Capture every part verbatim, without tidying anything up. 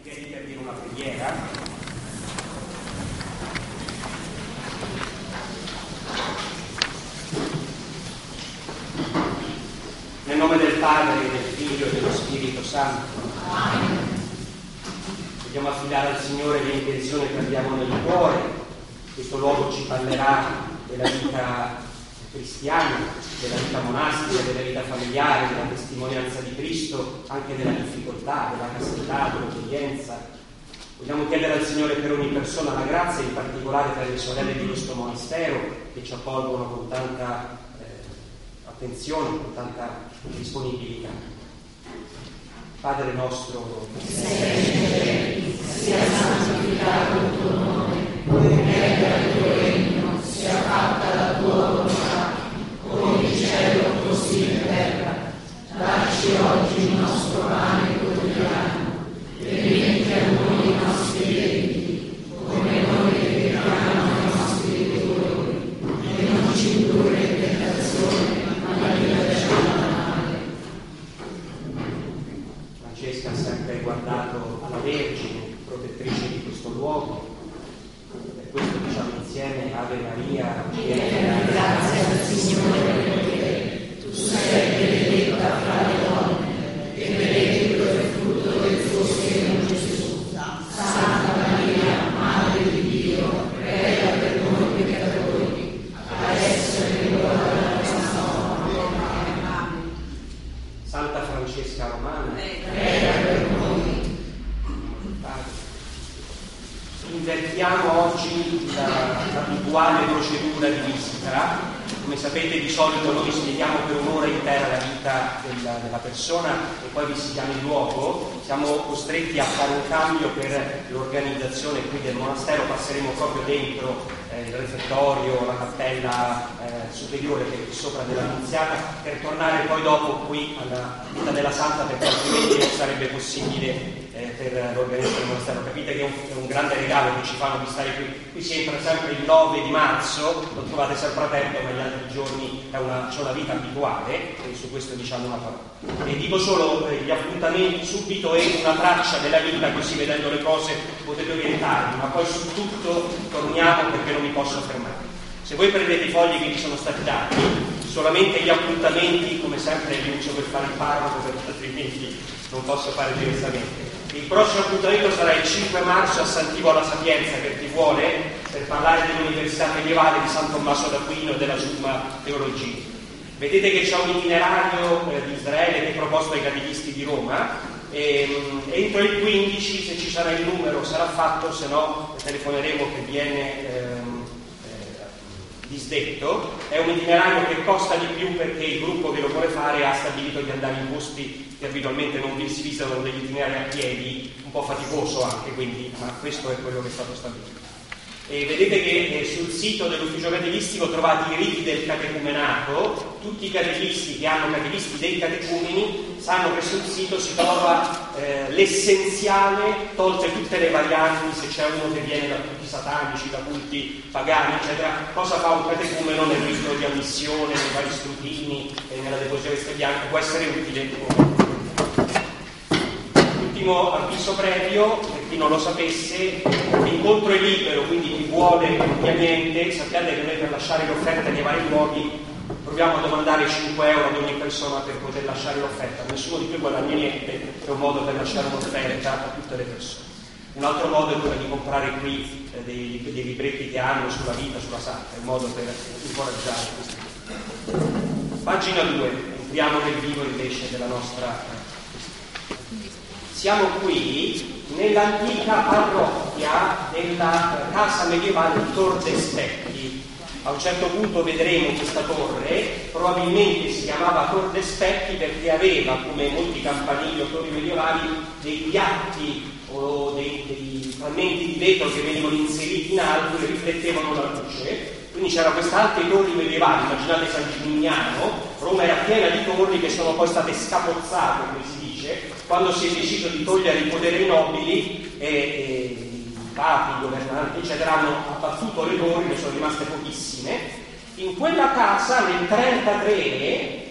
Vieni per dire una preghiera. Nel nome del Padre, del Figlio e dello Spirito Santo. Amen. Vogliamo affidare al Signore le intenzioni che abbiamo nel cuore. Questo luogo ci parlerà della vita cristiana, della vita monastica, della vita familiare, della testimonianza di Cristo, anche della difficoltà, della castità, dell'obbedienza. Vogliamo chiedere al Signore per ogni persona la grazia, in particolare per le sorelle di questo monastero che ci accolgono con tanta eh, attenzione, con tanta disponibilità. Padre nostro, che sei, sia santificato il tuo nome, venga il tuo regno, sia fatta la tua volontà, come in cielo così in terra. Dacci oggi il nostro pane quotidiano, e rimetti a noi i nostri debiti, come noi rimettiamo ai nostri debitori, e non ci indurre in tentazione, ma liberaci dal male. Francesca ha sempre guardato alla Vergine, protettrice di questo luogo. Per questo diciamo insieme Ave Maria, piena di grazia, il Signore è con te. Tu sei benedetta fra le donne, e benedetto è il frutto del tuo seno, Gesù. Santa Maria, Madre di Dio, prega per noi peccatori, adesso è l'ora della nostra morte. Amen. Santa Francesca Romana, prega per noi. Invertiamo oggi la, l'abituale procedura di visita. Come sapete, di solito noi spieghiamo per un'ora intera la vita della, della persona e poi visitiamo il luogo. Siamo costretti a fare un cambio per l'organizzazione qui del monastero. Passeremo proprio dentro eh, il refettorio, la cappella eh, superiore che è sopra della Nunziata, per tornare poi dopo qui alla vita della Santa, perché altrimenti non sarebbe possibile eh, per l'organizzazione del monastero. Capite che è un, è un grande regalo che ci fanno di stare qui. Qui si entra sempre il nove di marzo, lo trovate sempre aperto, ma gli altri giorni è una, c'è una vita abituale, e su questo diciamo una parola. E dico solo eh, gli appuntamenti subito e una traccia della vita, così vedendo le cose potete orientarvi, ma poi su tutto torniamo perché non mi posso fermare. Se voi prendete i fogli che vi sono stati dati, solamente gli appuntamenti, come sempre vi uso per fare il parroco, perché altrimenti non posso fare diversamente. Il prossimo appuntamento sarà il cinque marzo a Sant'Ivo alla Sapienza, per chi vuole, per parlare dell'Università Medievale di San Tommaso d'Aquino e della Summa Teologia. Vedete che c'è un itinerario eh, di Israele che è proposto ai catechisti di Roma. E, entro il quindici, se ci sarà il numero, sarà fatto, se no telefoneremo che viene ehm, eh, disdetto. È un itinerario che costa di più perché il gruppo che lo vuole fare ha stabilito di andare in posti che abitualmente non si visitano, degli itinerari a piedi, un po' faticoso anche, quindi, ma questo è quello che è stato stabilito. E vedete che eh, sul sito dell'ufficio catechistico trovate i riti del catecumenato. Tutti i catechisti che hanno catechisti dei catecumeni sanno che sul sito si trova eh, l'essenziale, tolte tutte le varianti, se c'è uno che viene da culti satanici, da culti pagani, eccetera. Cosa fa un catecumeno nel rito di ammissione, nei vari scrutini e nella deposizione bianca? Può essere utile. Ultimo avviso previo, per chi non lo sapesse, l'incontro è libero, quindi chi vuole ovviamente, sappiate che noi per lasciare l'offerta nei vari luoghi proviamo a domandare cinque euro ad ogni persona per poter lasciare l'offerta. Nessuno di più guadagna niente, è un modo per lasciare un'offerta a tutte le persone. Un altro modo è quello di comprare qui eh, dei, dei libretti che hanno sulla vita, sulla santa, è un modo per incoraggiare questi. Pagina due, entriamo nel vivo invece della nostra. Siamo qui nell'antica parrocchia della casa medievale di Tor de Specchi. A un certo punto vedremo questa torre, probabilmente si chiamava Tor de Specchi perché aveva, come molti campanili o torri medievali, dei piatti o dei, dei frammenti di vetro che venivano inseriti in alto e riflettevano la luce. Quindi c'era questa alte torri medievali, immaginate San Gimignano. Roma era piena di torri che sono poi state scapozzate, come si dice, quando si è deciso di togliere il potere ai nobili e, e i papi, i governanti, eccetera, hanno abbattuto le torri, ne sono rimaste pochissime. In quella casa nel trentatré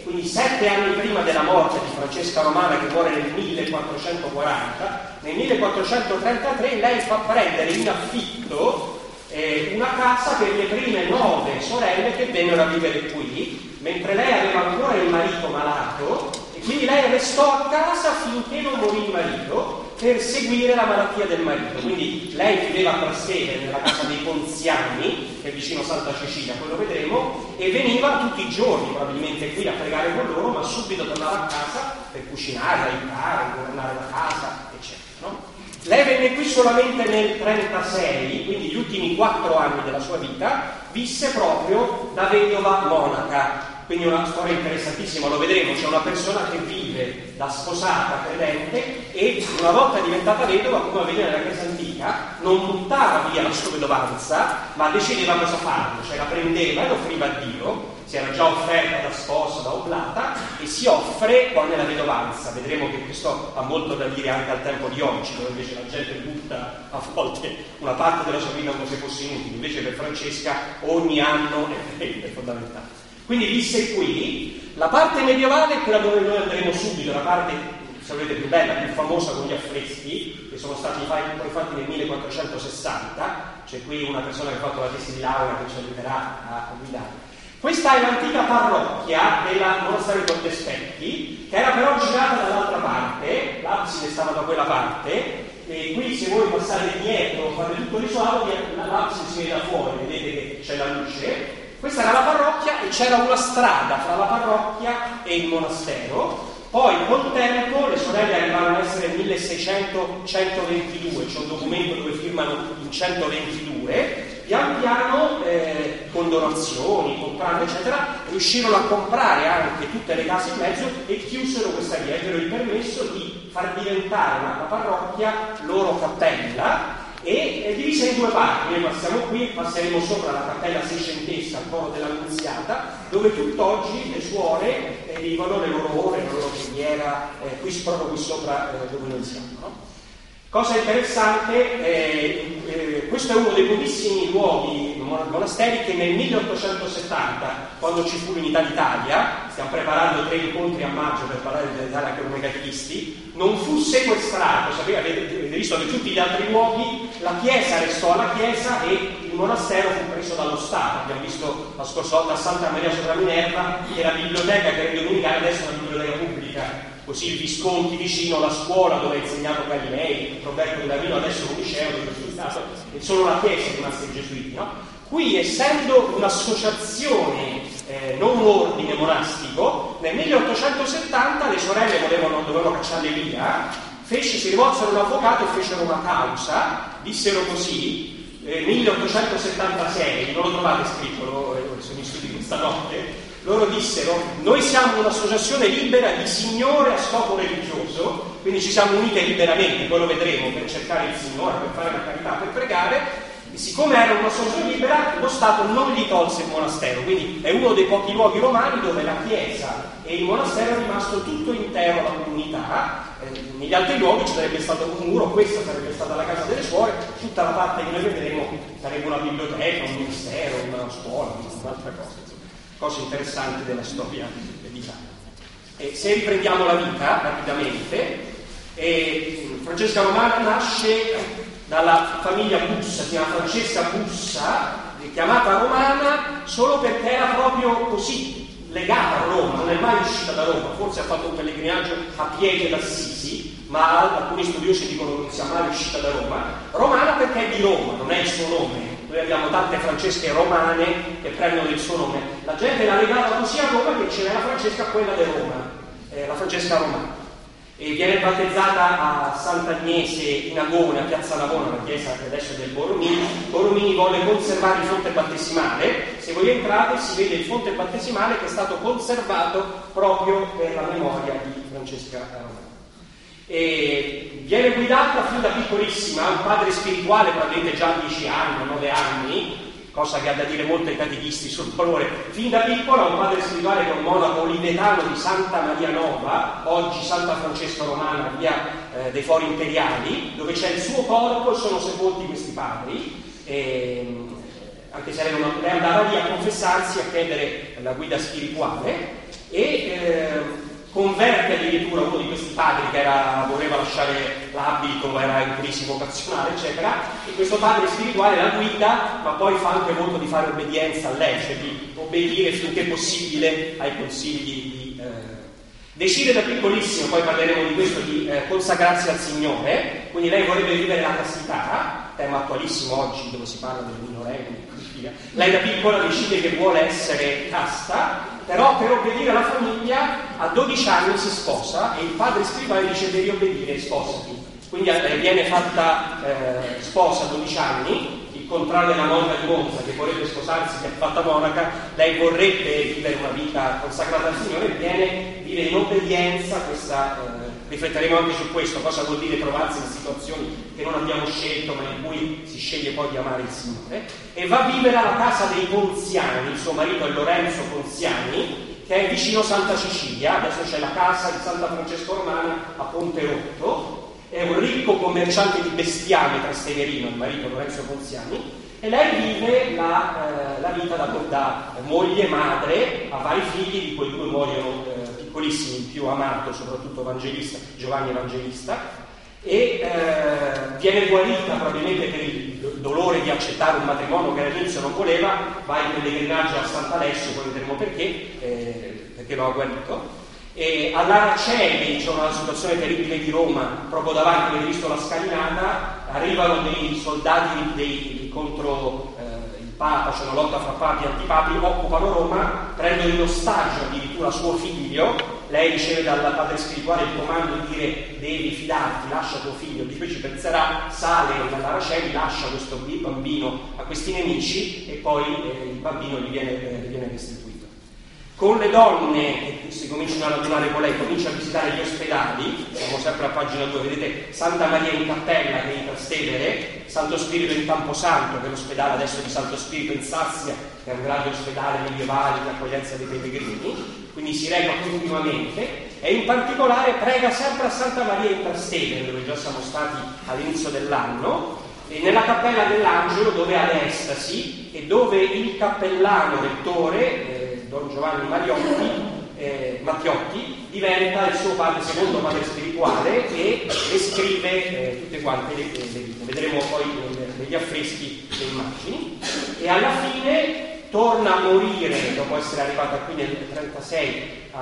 quindi sette anni prima della morte di Francesca Romana, che muore nel millequattrocentoquaranta, nel millequattrocentotrentatré lei fa prendere in affitto eh, una casa per le prime nove sorelle che vennero a vivere qui, mentre lei aveva ancora il marito malato, e quindi lei restò a casa finché non morì il marito, per seguire la malattia del marito. Quindi lei viveva a Trastevere, nella casa dei Ponziani, che è vicino a Santa Cecilia, poi lo vedremo, e veniva tutti i giorni probabilmente qui a pregare con loro, ma subito tornava a casa per cucinare, aiutare, governare la casa, eccetera, no? Lei venne qui solamente nel trentasei, quindi gli ultimi quattro anni della sua vita visse proprio da vedova monaca. Quindi una storia interessantissima, lo vedremo. C'è una persona che vive da sposata credente e una volta diventata vedova, come avveniva nella Chiesa antica, non buttava via la sua vedovanza, ma decideva cosa farlo, cioè la prendeva e l'offriva a Dio. Si era già offerta da sposa, da oblata, e si offre poi nella vedovanza. Vedremo che questo ha molto da dire anche al tempo di oggi, dove invece la gente butta a volte una parte della sua vita come se fosse inutile. Invece per Francesca ogni anno è, è fondamentale. Quindi visse qui. La parte medievale è quella dove noi andremo subito, la parte, se volete, più bella, più famosa, con gli affreschi, che sono stati poi fatti nel millequattrocentosessanta. C'è qui una persona che ha fatto la tesi di laurea che ci aiuterà a guidare. Questa è l'antica parrocchia della monastero di Contespecchi, che era però girata dall'altra parte, l'abside stava da quella parte, e qui se voi passate dietro, fate tutto il risuolo, l'abside si vede da fuori, vedete che c'è la luce. Questa era la parrocchia e c'era una strada fra la parrocchia e il monastero. Poi col tempo le sorelle arrivarono ad essere milleseicento centoventidue, c'è un documento dove firmano in centoventidue, pian piano eh, con donazioni, comprando eccetera, riuscirono a comprare anche tutte le case in mezzo e chiusero questa via, ebbero il permesso di far diventare una parrocchia loro cappella, e è divisa in due parti. Noi passiamo qui, passeremo sopra la cappella seicentesca, il coro dell'Annunziata, dove tutt'oggi le suore eh, vivono le loro ore, la loro preghiera, eh, qui, proprio qui sopra eh, dove noi siamo, no? Cosa interessante, eh, eh, questo è uno dei pochissimi luoghi monasteri che nel milleottocentosettanta, quando ci fu l'unità d'Italia, stiamo preparando tre incontri a maggio per parlare dell'Italia anche come catechisti, non fu sequestrato. Sapete, avete visto che tutti gli altri luoghi, la chiesa restò alla chiesa e il monastero fu preso dallo Stato. Abbiamo visto la scorsa volta a Santa Maria sopra Minerva, che la biblioteca che era dominicale adesso è una biblioteca pubblica. Così il Visconti vicino, la scuola dove ha insegnato Galilei, Roberto di Lavino, adesso un liceo dove è stato, e solo la chiesa è rimasta ai gesuiti, no? Qui, essendo un'associazione, eh, non un ordine monastico, nel milleottocentosettanta le sorelle volevano, dovevano cacciarle via, fece, si rivolsero all'avvocato e fecero una causa, dissero così, eh, milleottocentosettantasei, non lo trovate scritto, lo, eh, sono in studi questa notte, loro dissero: noi siamo un'associazione libera di signore a scopo religioso, quindi ci siamo unite liberamente, poi lo vedremo, per cercare il Signore, per fare la carità, per pregare. E siccome era un'associazione libera, lo Stato non gli tolse il monastero, quindi è uno dei pochi luoghi romani dove la chiesa e il monastero è rimasto tutto intero alla comunità. Eh, negli altri luoghi ci sarebbe stato un muro, questa sarebbe stata la casa delle suore, tutta la parte che noi vedremo sarebbe una biblioteca, un ministero, una scuola, un'altra cosa. Cose interessanti della storia dell'Italia. E se riprendiamo la vita rapidamente, e Francesca Romana nasce dalla famiglia Bussa, si chiama Francesca Bussa, chiamata Romana solo perché era proprio così legata a Roma, non è mai uscita da Roma, forse ha fatto un pellegrinaggio a piedi ad Assisi, ma alcuni studiosi dicono che non sia mai uscita da Roma. Romana perché è di Roma, non è il suo nome. Noi abbiamo tante Francesche romane che prendono il suo nome. La gente l'ha legata così a Roma che c'era la Francesca, quella di Roma, eh, la Francesca Romana. E viene battezzata a Sant'Agnese in Agone, a Piazza Navona, la chiesa che adesso è del Borromini. Borromini volle conservare il fonte battesimale. Se voi entrate si vede il fonte battesimale che è stato conservato proprio per la memoria di Francesca Romana. E viene guidata fin da piccolissima, un padre spirituale, probabilmente già a dieci anni, nove anni, cosa che ha da dire molto ai catechisti sul valore. Fin da piccola un padre spirituale che è un monaco olivetano di Santa Maria Nova, oggi Santa Francesca Romana, via eh, dei Fori Imperiali, dove c'è il suo corpo e sono sepolti questi padri. E, anche se lei, non, lei andava lì a confessarsi, a chiedere la guida spirituale, e eh, converte addirittura uno di questi padri che era, voleva lasciare l'abito, era in crisi vocazionale, eccetera, e questo padre spirituale la guida, ma poi fa anche voto di fare obbedienza a lei, cioè di obbedire finché possibile ai consigli di... Eh, decide da piccolissimo, poi parleremo di questo, di eh, consacrarsi al Signore, quindi lei vorrebbe vivere la castità, tema attualissimo oggi dove si parla del minorenni e così via. Lei da piccola decide che vuole essere casta, però per obbedire alla famiglia a dodici anni si sposa e il padre spirituale dice devi obbedire, sposati. Quindi eh, viene fatta eh, sposa a dodici anni, il contrario della monaca di Monza che vorrebbe sposarsi, che è fatta monaca, lei vorrebbe vivere una vita consacrata al Signore e viene, vive in obbedienza questa... Eh, rifletteremo anche su questo, cosa vuol dire trovarsi in situazioni che non abbiamo scelto ma in cui si sceglie poi di amare il Signore, e va a vivere alla casa dei Ponziani. Il suo marito è Lorenzo Ponziani, che è vicino Santa Cecilia. Adesso c'è la casa di Santa Francesco Romana a Ponte Rotto, è un ricco commerciante di bestiame Trasteverino, il marito Lorenzo Ponziani, e lei vive la, eh, la vita da, da moglie, madre, ha vari figli, di cui due muoiono eh, piccolissimi, il più amato soprattutto Evangelista, Giovanni Evangelista, e eh, viene guarita probabilmente per il dolore di accettare un matrimonio che all'inizio non voleva, va in pellegrinaggio a Sant'Alessio, poi vedremo perché, eh, perché lo ha guarito. E all'Araceli c'è una situazione terribile di Roma, proprio davanti, avete visto la scalinata, arrivano dei soldati dei, contro eh, il Papa, c'è una lotta fra papi e antipapi, occupano Roma, prendono in ostaggio addirittura suo figlio, lei riceve dal padre spirituale il comando di dire devi fidarti, lascia tuo figlio, di cui ci penserà, sale dall'Araceli, lascia questo bambino a questi nemici e poi eh, il bambino gli viene, eh, gli viene restituito. Con le donne che si cominciano ad adunare con lei, comincia a visitare gli ospedali, siamo sempre a pagina due, vedete Santa Maria in Cappella che è in Trastevere, Santo Spirito in Camposanto che è l'ospedale adesso di Santo Spirito in Sassia, che è un grande ospedale medievale in accoglienza dei pellegrini, quindi si reca continuamente, e in particolare prega sempre a Santa Maria in Trastevere, dove già siamo stati all'inizio dell'anno, e nella Cappella dell'Angelo, dove ha l'estasi e dove il cappellano rettore eh, Don Giovanni Mariotti, eh, Mattiotti diventa il suo padre, secondo padre spirituale, e le scrive eh, tutte quante le, le vite. Vedremo poi negli affreschi le immagini, e alla fine torna a morire dopo essere arrivata qui nel trentasei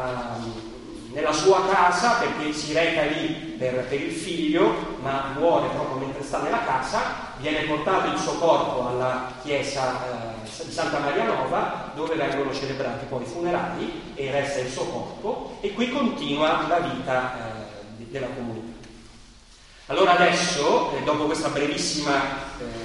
a nella sua casa, perché si reca lì per, per il figlio, ma muore proprio mentre sta nella casa. Viene portato il suo corpo alla chiesa eh, di Santa Maria Nova, dove vengono celebrati poi i funerali e resta il suo corpo, e qui continua la vita eh, della comunità. Allora adesso, eh, dopo questa brevissima eh,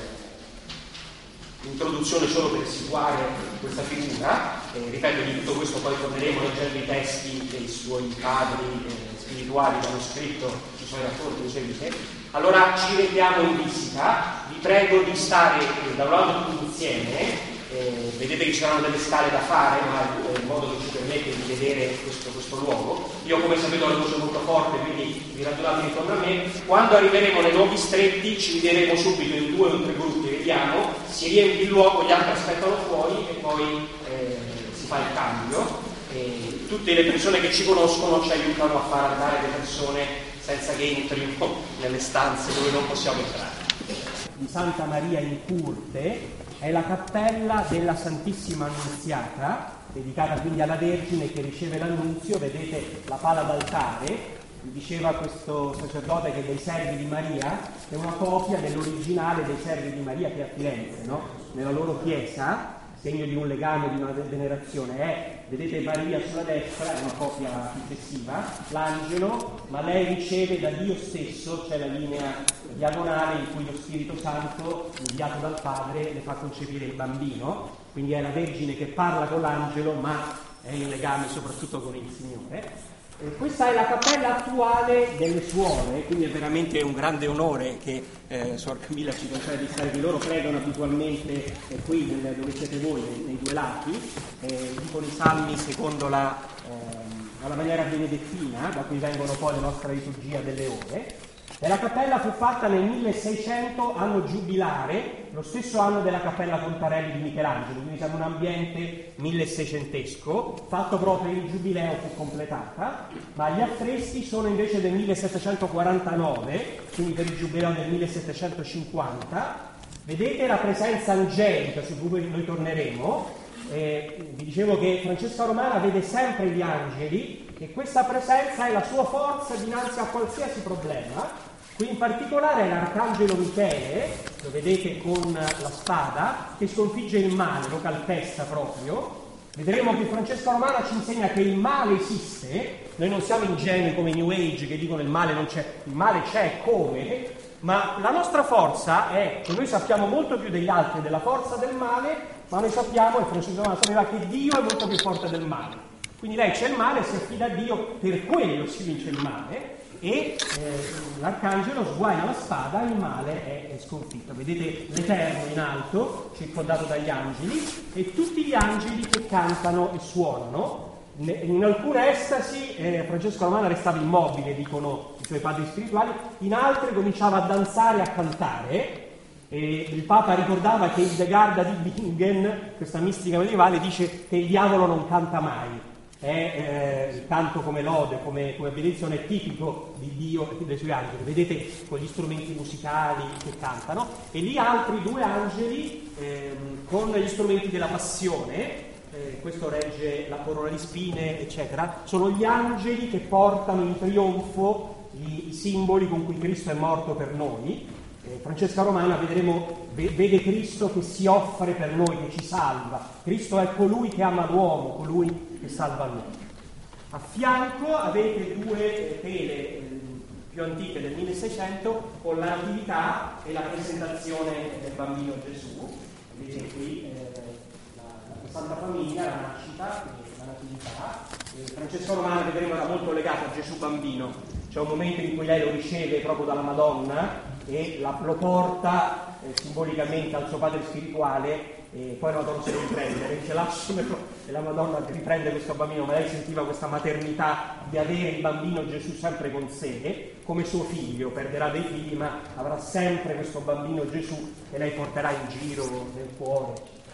introduzione solo per situare questa figura, eh, ripeto, di tutto questo poi torneremo leggendo i testi dei suoi padri eh, spirituali che hanno scritto i suoi racconti, le sue vite. Allora ci vediamo in visita, vi prego di stare eh, da un lato tutti insieme, eh, vedete che ci saranno delle scale da fare, ma eh, in modo che ci permette di vedere questo, questo luogo. Io, come sapete, ho la voce molto forte, quindi vi radunate intorno a me. Quando arriveremo nei luoghi stretti ci divideremo subito in due o tre gruppi, vediamo, si riempie il luogo, gli altri aspettano fuori e poi eh, si fa il cambio. E tutte le persone che ci conoscono ci aiutano a far andare le persone senza che entrino nelle stanze dove non possiamo entrare. Di Santa Maria in Curte è la cappella della Santissima Annunziata, dedicata quindi alla Vergine che riceve l'annunzio. Vedete la pala d'altare, diceva questo sacerdote che dei servi di Maria è una copia dell'originale dei servi di Maria che è a Firenze, no? Nella loro chiesa, segno di un legame, di una venerazione, è, vedete Maria sulla destra, è una copia successiva, l'angelo, ma lei riceve da Dio stesso, c'è la linea diagonale in cui lo Spirito Santo, inviato dal Padre, le fa concepire il bambino, quindi è la Vergine che parla con l'angelo, ma è in legame soprattutto con il Signore. E questa è la cappella attuale delle suore, quindi è veramente un grande onore che eh, Suor Camilla ci concede di stare qui. Loro pregano abitualmente eh, qui nel, dove siete voi, nei, nei due lati, eh, dicono i salmi secondo la, eh, alla maniera benedettina, da cui vengono poi la nostra liturgia delle ore. E la cappella fu fatta nel milleseicento, anno giubilare, lo stesso anno della Cappella Contarelli di Michelangelo, quindi siamo in un ambiente milleseicentesco, fatto proprio il giubileo fu completata, ma gli affreschi sono invece del millesettecentoquarantanove, quindi per il giubileo del millesettecentocinquanta. Vedete la presenza angelica su cui noi torneremo. Eh, vi dicevo che Francesca Romana vede sempre gli angeli e questa presenza è la sua forza dinanzi a qualsiasi problema. Qui in particolare è l'arcangelo Michele, lo vedete con la spada, che sconfigge il male, lo calpesta proprio. Vedremo che Francesca Romana ci insegna che il male esiste, noi non siamo ingenui come i New Age che dicono il male non c'è, il male c'è come, ma la nostra forza è che noi sappiamo molto più degli altri della forza del male, ma noi sappiamo, e Francesca Romana sapeva, che Dio è molto più forte del male. Quindi lei c'è il male, si affida a Dio, per quello si vince il male. E eh, l'arcangelo sguaina la spada e il male è, è sconfitto. Vedete l'Eterno in alto, circondato dagli angeli, e tutti gli angeli che cantano e suonano. In alcune estasi eh, Francesco Romana restava immobile, dicono i suoi padri spirituali, in altre cominciava a danzare e a cantare. E il Papa ricordava che il De Garda di Bingen, questa mistica medievale, dice che il diavolo non canta mai. È eh, il canto come lode, come, come benedizione, è tipico di Dio e dei suoi angeli. Vedete con gli strumenti musicali che cantano, e lì altri due angeli ehm, con gli strumenti della passione, eh, questo regge la corona di spine, eccetera. Sono gli angeli che portano in trionfo i, i simboli con cui Cristo è morto per noi. Eh, Francesca Romana, vedremo, vede Cristo che si offre per noi, che ci salva. Cristo è colui che ama l'uomo, colui che salva l'uomo. A fianco avete due tele eh, più antiche del milleseicento con la Natività e la presentazione del bambino Gesù. Vedete qui eh, la, la Santa Famiglia, la nascita, la Natività. Eh, Francesca Romana, vedremo, era molto legata a Gesù bambino. C'è un momento in cui lei lo riceve proprio dalla Madonna e la, lo porta eh, simbolicamente al suo padre spirituale, e poi la Madonna se lo riprende, dice lasciamelo, e la Madonna riprende questo bambino, ma lei sentiva questa maternità di avere il bambino Gesù sempre con sé, come suo figlio. Perderà dei figli, ma avrà sempre questo bambino Gesù che lei porterà in giro nel cuore.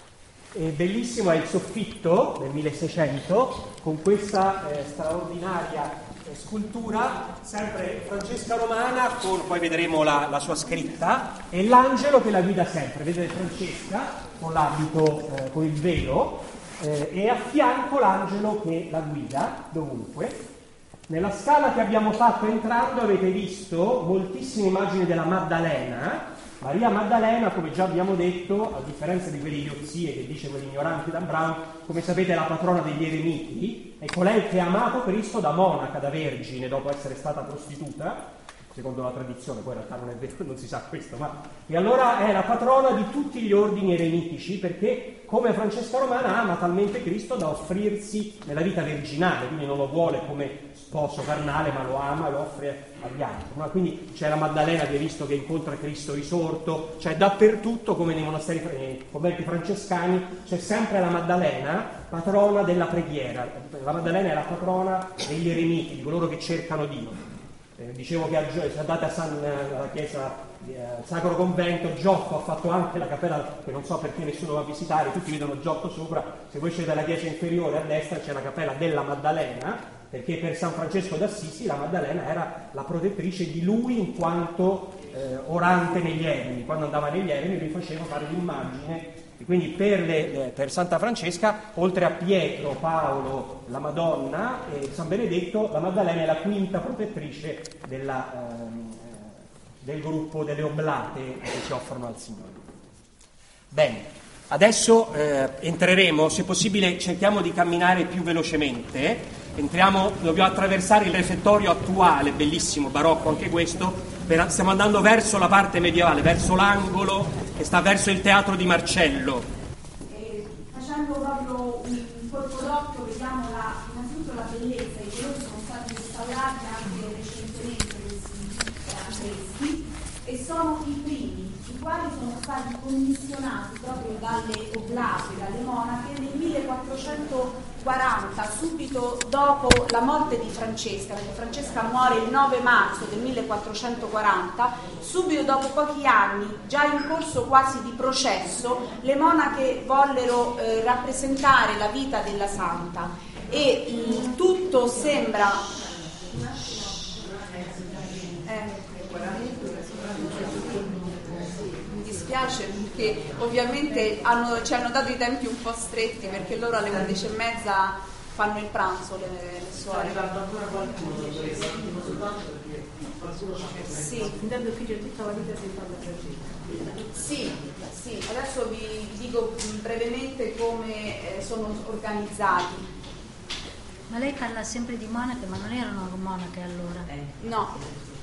E bellissimo è il soffitto del milleseicento con questa eh, straordinaria scultura, sempre Francesca Romana, con, poi vedremo la, la sua scritta, e l'angelo che la guida sempre. Vedete Francesca con l'abito, eh, con il velo, eh, e a fianco l'angelo che la guida dovunque. Nella scala che abbiamo fatto entrando avete visto moltissime immagini della Maddalena. Maria Maddalena, come già abbiamo detto, a differenza di quelle idiozie che dice quell'ignorante Dan Brown, come sapete è la patrona degli eremiti, è colei che ha amato Cristo da monaca, da vergine, dopo essere stata prostituta, secondo la tradizione, poi in realtà non è vero, non si sa questo, ma... E allora è la patrona di tutti gli ordini eremitici, perché come Francesca Romana ama talmente Cristo da offrirsi nella vita virginale, quindi non lo vuole come sposo carnale, ma lo ama e lo offre agli altri. No? Quindi c'è la Maddalena che hai visto che incontra Cristo risorto, cioè dappertutto, come nei monasteri, nei conventi francescani, c'è sempre la Maddalena, patrona della preghiera. La Maddalena è la patrona degli eremiti, di coloro che cercano Dio. Eh, dicevo che se andate a San, alla chiesa eh, Sacro Convento, Giotto ha fatto anche la cappella, che non so perché nessuno va a visitare, tutti vedono Giotto sopra. Se voi siete alla chiesa inferiore a destra c'è la cappella della Maddalena, perché per San Francesco d'Assisi la Maddalena era la protettrice di lui in quanto eh, orante negli eremi. Quando andava negli eremi lui faceva fare l'immagine. E quindi per, le, per Santa Francesca, oltre a Pietro, Paolo, la Madonna e San Benedetto, la Maddalena è la quinta protettrice della, ehm, del gruppo delle oblate che si offrono al Signore. Bene, adesso eh, entreremo, se possibile cerchiamo di camminare più velocemente. Entriamo, dobbiamo attraversare il refettorio attuale, bellissimo, barocco anche questo, per, stiamo andando verso la parte medievale, verso l'angolo che sta verso il teatro di Marcello. E facendo proprio un colpo d'occhio vediamo la, innanzitutto la bellezza, i colori sono stati restaurati anche recentemente questi affreschi, e sono i primi, i quali sono stati commissionati proprio dalle oblate, dalle monache nel millequattrocentoquarantaquattro, quaranta, subito dopo la morte di Francesca, perché Francesca muore il nove marzo del millequattrocentoquaranta, subito dopo pochi anni, già in corso quasi di processo, le monache vollero eh, rappresentare la vita della santa e il tutto sembra... Eh, mi dispiace perché ovviamente hanno, ci hanno dato i tempi un po' stretti, perché loro alle undici e mezza fanno il pranzo, le, le suore. Sì. Sì, sì, adesso vi dico brevemente come eh, sono organizzati. Ma lei parla sempre di monache, ma non erano monache allora? No,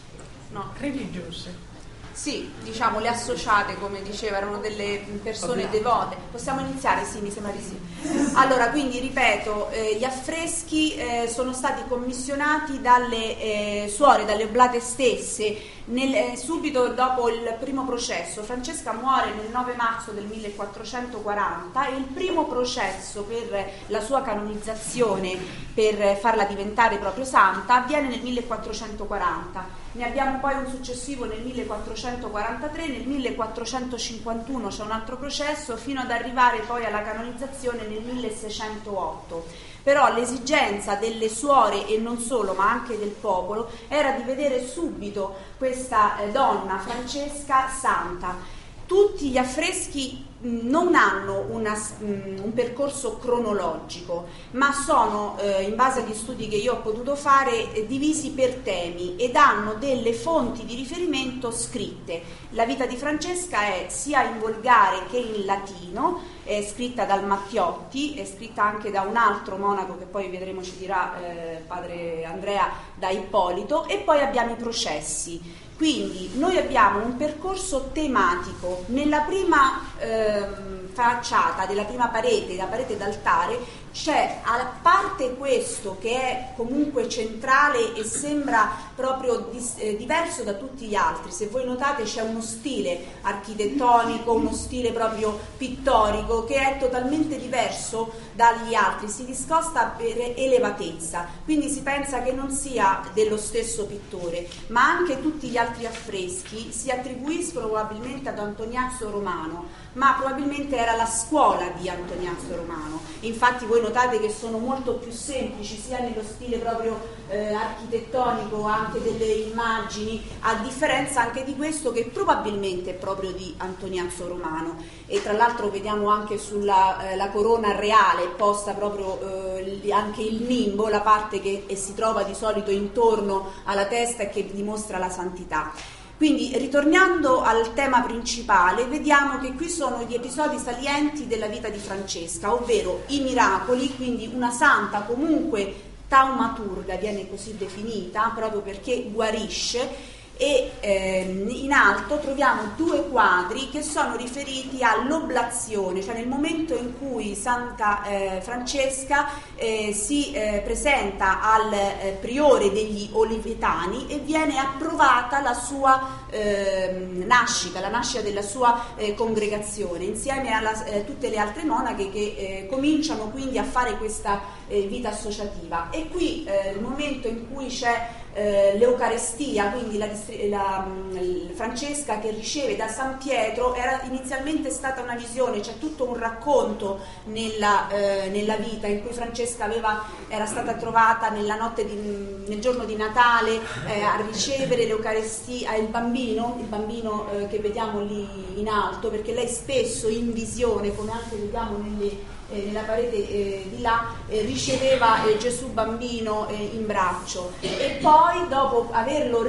no. Religiose. Sì, diciamo le associate, come diceva, erano delle persone devote. Possiamo iniziare? Sì, mi sembra di sì. Allora, quindi ripeto, eh, gli affreschi eh, sono stati commissionati dalle eh, suore, dalle oblate stesse. Nel, eh, subito dopo il primo processo, Francesca muore nel nove marzo del millequattrocentoquaranta e il primo processo per la sua canonizzazione, per farla diventare proprio santa, avviene nel millequattrocentoquaranta. Ne abbiamo poi un successivo nel millequattrocentoquarantatré, nel millequattrocentocinquantuno c'è un altro processo, fino ad arrivare poi alla canonizzazione nel milleseicentootto. Però l'esigenza delle suore, e non solo, ma anche del popolo, era di vedere subito questa eh, donna, Francesca, santa. Tutti gli affreschi non hanno una, un percorso cronologico, ma sono, eh, in base agli studi che io ho potuto fare, eh, divisi per temi ed hanno delle fonti di riferimento scritte. La vita di Francesca è sia in volgare che in latino, è scritta dal Mattiotti, è scritta anche da un altro monaco che poi vedremo ci dirà eh, padre Andrea, da Ippolito, e poi abbiamo i processi. Quindi noi abbiamo un percorso tematico. Nella prima ehm, facciata della prima parete, la parete d'altare, c'è, a parte questo che è comunque centrale e sembra proprio dis, eh, diverso da tutti gli altri, se voi notate c'è uno stile architettonico, uno stile proprio pittorico che è totalmente diverso dagli altri, si discosta per elevatezza, quindi si pensa che non sia dello stesso pittore, ma anche tutti gli altri affreschi si attribuiscono probabilmente ad Antoniazzo Romano, ma probabilmente era la scuola di Antoniazzo Romano. Infatti voi notate che sono molto più semplici, sia nello stile proprio eh, architettonico, anche delle immagini, a differenza anche di questo che probabilmente è proprio di Antoniazzo Romano. E tra l'altro vediamo anche sulla eh, la corona reale posta proprio eh, anche il nimbo, la parte che eh, si trova di solito intorno alla testa e che dimostra la santità. Quindi, ritornando al tema principale, vediamo che qui sono gli episodi salienti della vita di Francesca, ovvero i miracoli, quindi una santa comunque taumaturga, viene così definita, proprio perché guarisce, e ehm, in alto troviamo due quadri che sono riferiti all'oblazione, cioè nel momento in cui Santa eh, Francesca eh, si eh, presenta al eh, priore degli Olivetani e viene approvata la sua eh, nascita, la nascita della sua eh, congregazione, insieme a eh, tutte le altre monache che eh, cominciano quindi a fare questa eh, vita associativa. E qui eh, il momento in cui c'è Eh, l'Eucarestia, quindi la, la, la Francesca che riceve da San Pietro, era inizialmente stata una visione, c'è tutto un racconto nella, eh, nella vita in cui Francesca aveva, era stata trovata nella notte di, nel giorno di Natale eh, a ricevere l'Eucarestia, il bambino, il bambino eh, che vediamo lì in alto, perché lei spesso in visione, come anche vediamo nelle Eh, nella parete eh, di là, eh, riceveva eh, Gesù bambino eh, in braccio, e poi dopo averlo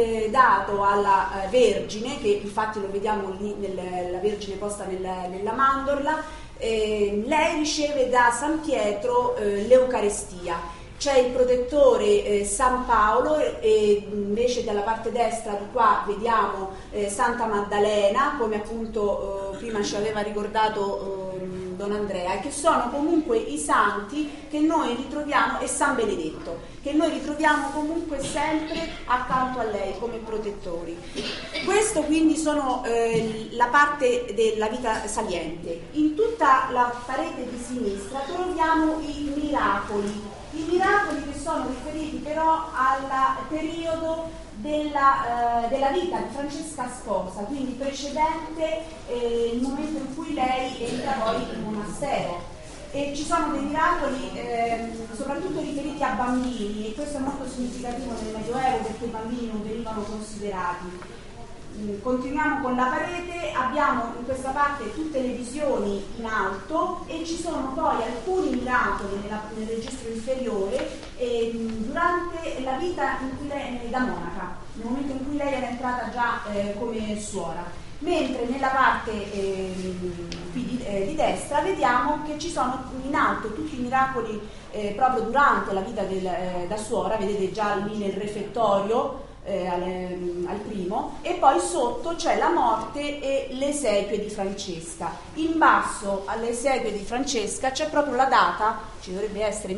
ridato eh, alla eh, Vergine, che infatti lo vediamo lì, nel, la Vergine posta nel, nella mandorla, eh, lei riceve da San Pietro eh, l'Eucarestia. C'è il protettore eh, San Paolo e invece dalla parte destra di qua vediamo eh, Santa Maddalena, come appunto eh, prima ci aveva ricordato eh, Don Andrea, e che sono comunque i santi che noi ritroviamo, e San Benedetto, che noi ritroviamo comunque sempre accanto a lei come protettori. Questo quindi sono eh, la parte della vita saliente. In tutta la parete di sinistra troviamo i miracoli, i miracoli che sono riferiti però al periodo della, eh, della vita di Francesca Sposa, quindi precedente eh, il momento in cui lei entra poi in monastero. E ci sono dei miracoli eh, soprattutto riferiti a bambini, e questo è molto significativo nel Medioevo perché i bambini non venivano considerati. Continuiamo con la parete, abbiamo in questa parte tutte le visioni in alto e ci sono poi alcuni miracoli nella, nel registro inferiore eh, durante la vita in cui lei, da monaca, nel momento in cui lei era entrata già eh, come suora. Mentre nella parte eh, qui di, eh, di destra vediamo che ci sono in alto tutti i miracoli eh, proprio durante la vita del, eh, da suora, vedete già lì nel refettorio, Eh, al, al primo, e poi sotto c'è la morte e le esequie di Francesca. In basso alle esequie di Francesca c'è proprio la data, ci dovrebbe essere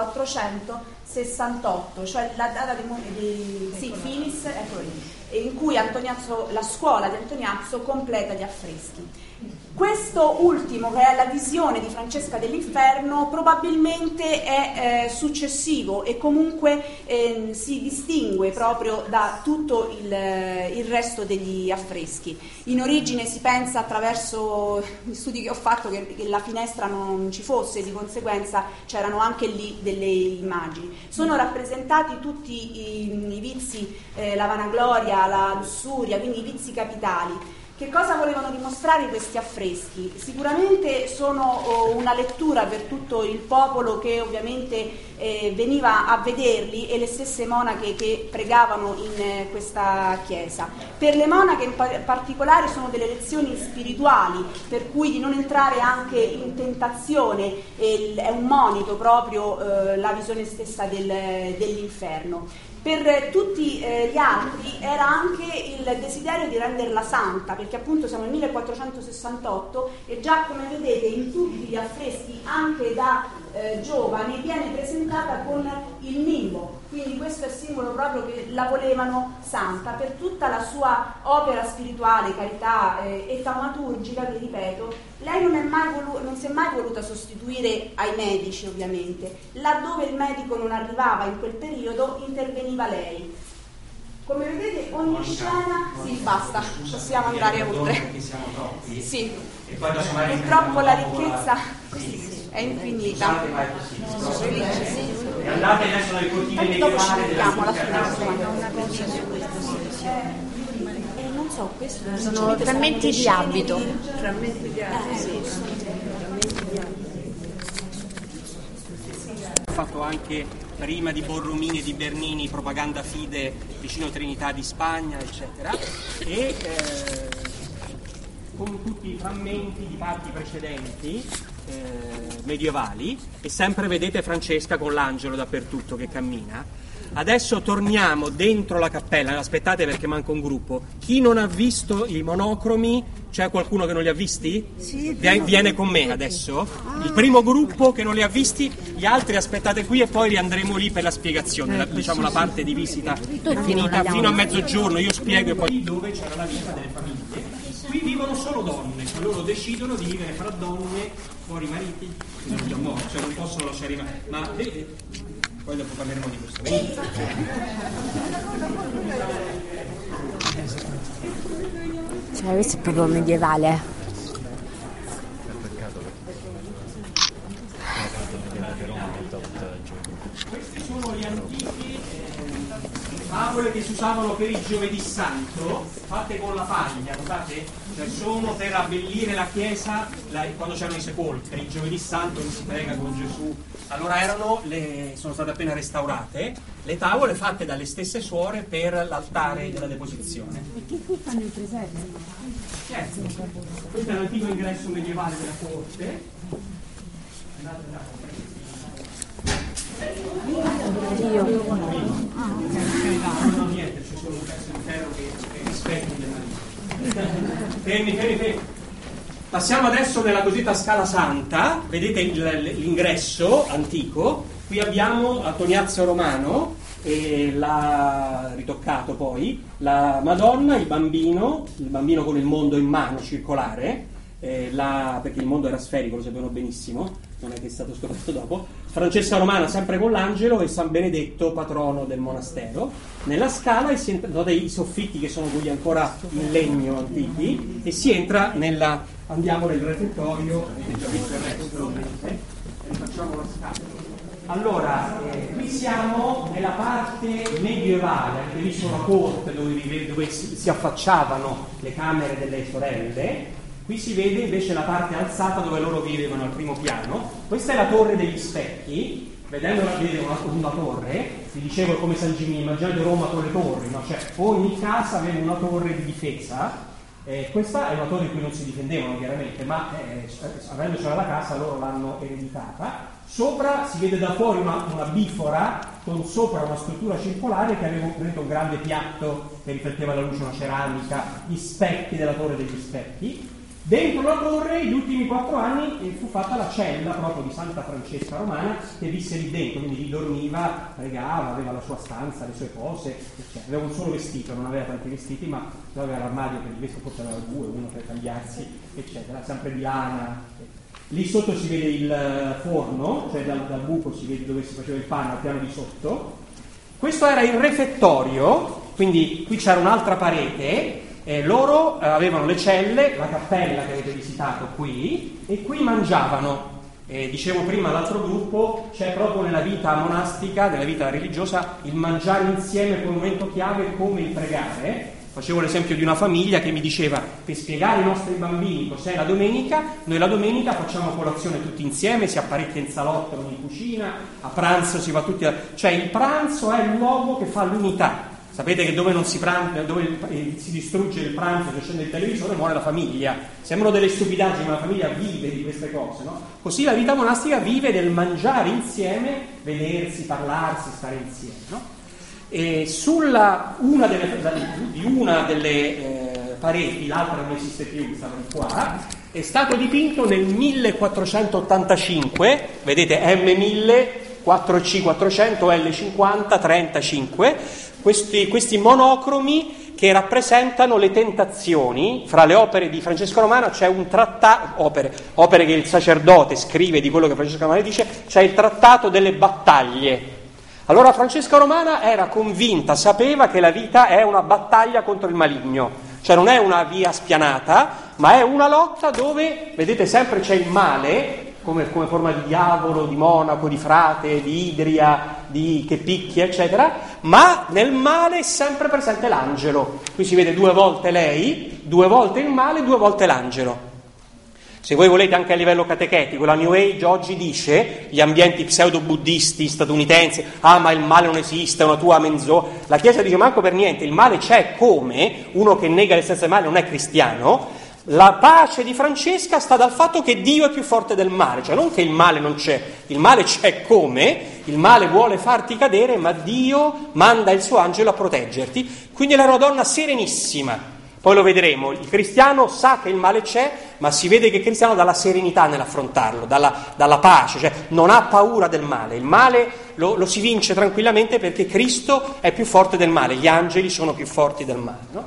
millequattrocentosessantotto, cioè la data di, di sì, Finis, ecco lì, in cui Antoniazzo, la scuola di Antoniazzo completa gli affreschi. Questo ultimo, che è la visione di Francesca dell'Inferno, probabilmente è eh, successivo e comunque eh, si distingue proprio da tutto il, il resto degli affreschi. In origine si pensa, attraverso gli studi che ho fatto, che, che la finestra non ci fosse, di conseguenza c'erano anche lì delle immagini. Sono rappresentati tutti i, i vizi, eh, la vanagloria, la lussuria, quindi i vizi capitali. Che cosa volevano dimostrare questi affreschi? Sicuramente sono oh, una lettura per tutto il popolo che ovviamente eh, veniva a vederli, e le stesse monache che pregavano in eh, questa chiesa. Per le monache in pa- particolare sono delle lezioni spirituali, per cui di non entrare anche in tentazione eh, è un monito proprio eh, la visione stessa del, dell'inferno. Per tutti eh, gli altri era anche il desiderio di renderla santa, perché appunto siamo nel millequattrocentosessantotto e già, come vedete, in tutti gli affreschi, anche da eh, giovane, viene presentata con il nimbo, quindi questo è simbolo proprio che la volevano santa per tutta la sua opera spirituale, carità eh, e taumaturgica, che ripeto, lei non, è mai volu- non si è mai voluta sostituire ai medici, ovviamente. Laddove il medico non arrivava in quel periodo, interveniva lei. Come vedete, ogni Monica, scena... Monica, sì, basta, scusa, possiamo andare oltre. Siamo troppi. Sì, e poi purtroppo la ricchezza sì, è infinita. Scusate, ma è possibile. E andate adesso nelle cortine medievali della non so, questo sono frammenti di abito. Frammenti di abito, sì. Frammenti di abito. Ho fatto anche prima di Borromini e di Bernini Propaganda Fide vicino Trinità di Spagna, eccetera, e eh, con tutti i frammenti di parti precedenti eh, medievali, e sempre vedete Francesca con l'angelo dappertutto che cammina. Adesso torniamo dentro la cappella, aspettate perché manca un gruppo. Chi non ha visto i monocromi, c'è qualcuno che non li ha visti? Sì, viene con me adesso. Il primo gruppo che non li ha visti, gli altri aspettate qui e poi riandremo lì per la spiegazione, la, diciamo la parte di visita è finita fino a mezzogiorno, io spiego e poi dove c'era la vita delle famiglie. Qui vivono solo donne, cioè loro decidono di vivere fra donne, fuori mariti, cioè non possono lasciare i mariti, ma vedete. Poi dopo parleremo di questo. Cioè, questo è proprio medievale. Questi sono gli antichi tavole che si usavano per il giovedì santo, fatte con la paglia, notate? Cioè sono per abbellire la chiesa la, quando c'erano i sepolcri, il giovedì santo che si prega con Gesù. Allora erano le, sono state appena restaurate le tavole fatte dalle stesse suore per l'altare della deposizione. Perché qui fanno il presepe? Certo, questo è l'antico ingresso medievale della corte. Andate là. Dio. Ah, ok, no, niente, c'è solo un pezzo intero che è rispetto del marito. Fermi, fermi, fermi. Passiamo adesso nella cosiddetta Scala Santa, vedete il, l'ingresso antico, qui abbiamo Antoniazzo Romano, e l'ha ritoccato poi, la Madonna, il bambino, il bambino con il mondo in mano circolare, eh, la, perché il mondo era sferico, lo sapevano benissimo, non è che è stato scoperto dopo, Francesca Romana sempre con l'angelo e San Benedetto patrono del monastero. Nella scala e si entra, no, dei soffitti che sono quelli ancora in legno antichi, e si entra nella, andiamo nel refettorio, avete già visto il resto, e rifacciamo la scala. Allora, eh, qui siamo nella parte medievale, avete visto la corte dove, dove si, si affacciavano le camere delle sorelle. Qui si vede invece la parte alzata dove loro vivevano al primo piano. Questa è la torre degli specchi, vedendola vedere una, una torre, vi dicevo come San Gimino, immaginate Roma con le torri, no? Cioè ogni casa aveva una torre di difesa. Eh, questa è una torre in cui non si difendevano chiaramente, ma eh, avendocela la casa loro l'hanno ereditata. Sopra si vede da fuori una, una bifora con sopra una struttura circolare che aveva un grande piatto che rifletteva la luce, una ceramica, gli specchi della torre degli specchi. Dentro la torre, gli ultimi quattro anni, fu fatta la cella proprio di Santa Francesca Romana, che visse lì dentro, quindi lì dormiva, pregava, aveva la sua stanza, le sue cose, eccetera. Aveva un solo vestito, non aveva tanti vestiti, ma aveva l'armadio per il vestito, forse aveva due, uno per cambiarsi, eccetera, sempre di lana. Lì sotto si vede il forno, cioè dal, dal buco si vede dove si faceva il pane al piano di sotto. Questo era il refettorio, quindi qui c'era un'altra parete. Eh, loro eh, avevano le celle, la cappella che avete visitato qui, e qui mangiavano. Eh, dicevo prima, l'altro gruppo, c'è proprio nella vita monastica, nella vita religiosa, il mangiare insieme come un momento chiave, come il pregare. Facevo l'esempio di una famiglia che mi diceva, per spiegare ai nostri bambini cos'è la domenica, noi la domenica facciamo colazione tutti insieme, si apparecchia in salotto, non in cucina, a pranzo si va tutti a... cioè il pranzo è il luogo che fa l'unità. Sapete che dove non si pranza, dove si distrugge il pranzo, si accende il televisore, muore la famiglia. Sembrano delle stupidaggini, ma la famiglia vive di queste cose, no? Così la vita monastica vive del mangiare insieme, vedersi, parlarsi, stare insieme, no? E sulla una delle, di una delle eh, pareti, l'altra non esiste più, stava qua, è stato dipinto nel millequattrocentottantacinque, vedete M mille, quattro C quattrocento, L cinquanta, trentacinque, questi, questi monocromi che rappresentano le tentazioni. Fra le opere di Francesco Romano c'è un trattato, opere, opere che il sacerdote scrive di quello che Francesco Romano dice, c'è il trattato delle battaglie. Allora Francesca Romana era convinta, sapeva che la vita è una battaglia contro il maligno, cioè non è una via spianata, ma è una lotta dove, vedete, sempre c'è il male, come, come forma di diavolo, di monaco, di frate, di idria, di che picchia, eccetera, ma nel male è sempre presente l'angelo. Qui si vede due volte lei, due volte il male, due volte l'angelo. Se voi volete anche a livello catechetico, la New Age oggi dice, gli ambienti pseudo-buddisti statunitensi, ah ma il male non esiste, è una tua menzogna. La Chiesa dice manco per niente, il male c'è come, uno che nega l'essenza del male non è cristiano. La pace di Francesca sta dal fatto che Dio è più forte del male, cioè non che il male non c'è, il male c'è come, il male vuole farti cadere, ma Dio manda il suo angelo a proteggerti. Quindi era una donna serenissima. Poi lo vedremo, il cristiano sa che il male c'è, ma si vede che il cristiano ha dalla serenità nell'affrontarlo, dalla, dalla pace, cioè non ha paura del male. Il male lo, lo si vince tranquillamente perché Cristo è più forte del male, gli angeli sono più forti del male, no?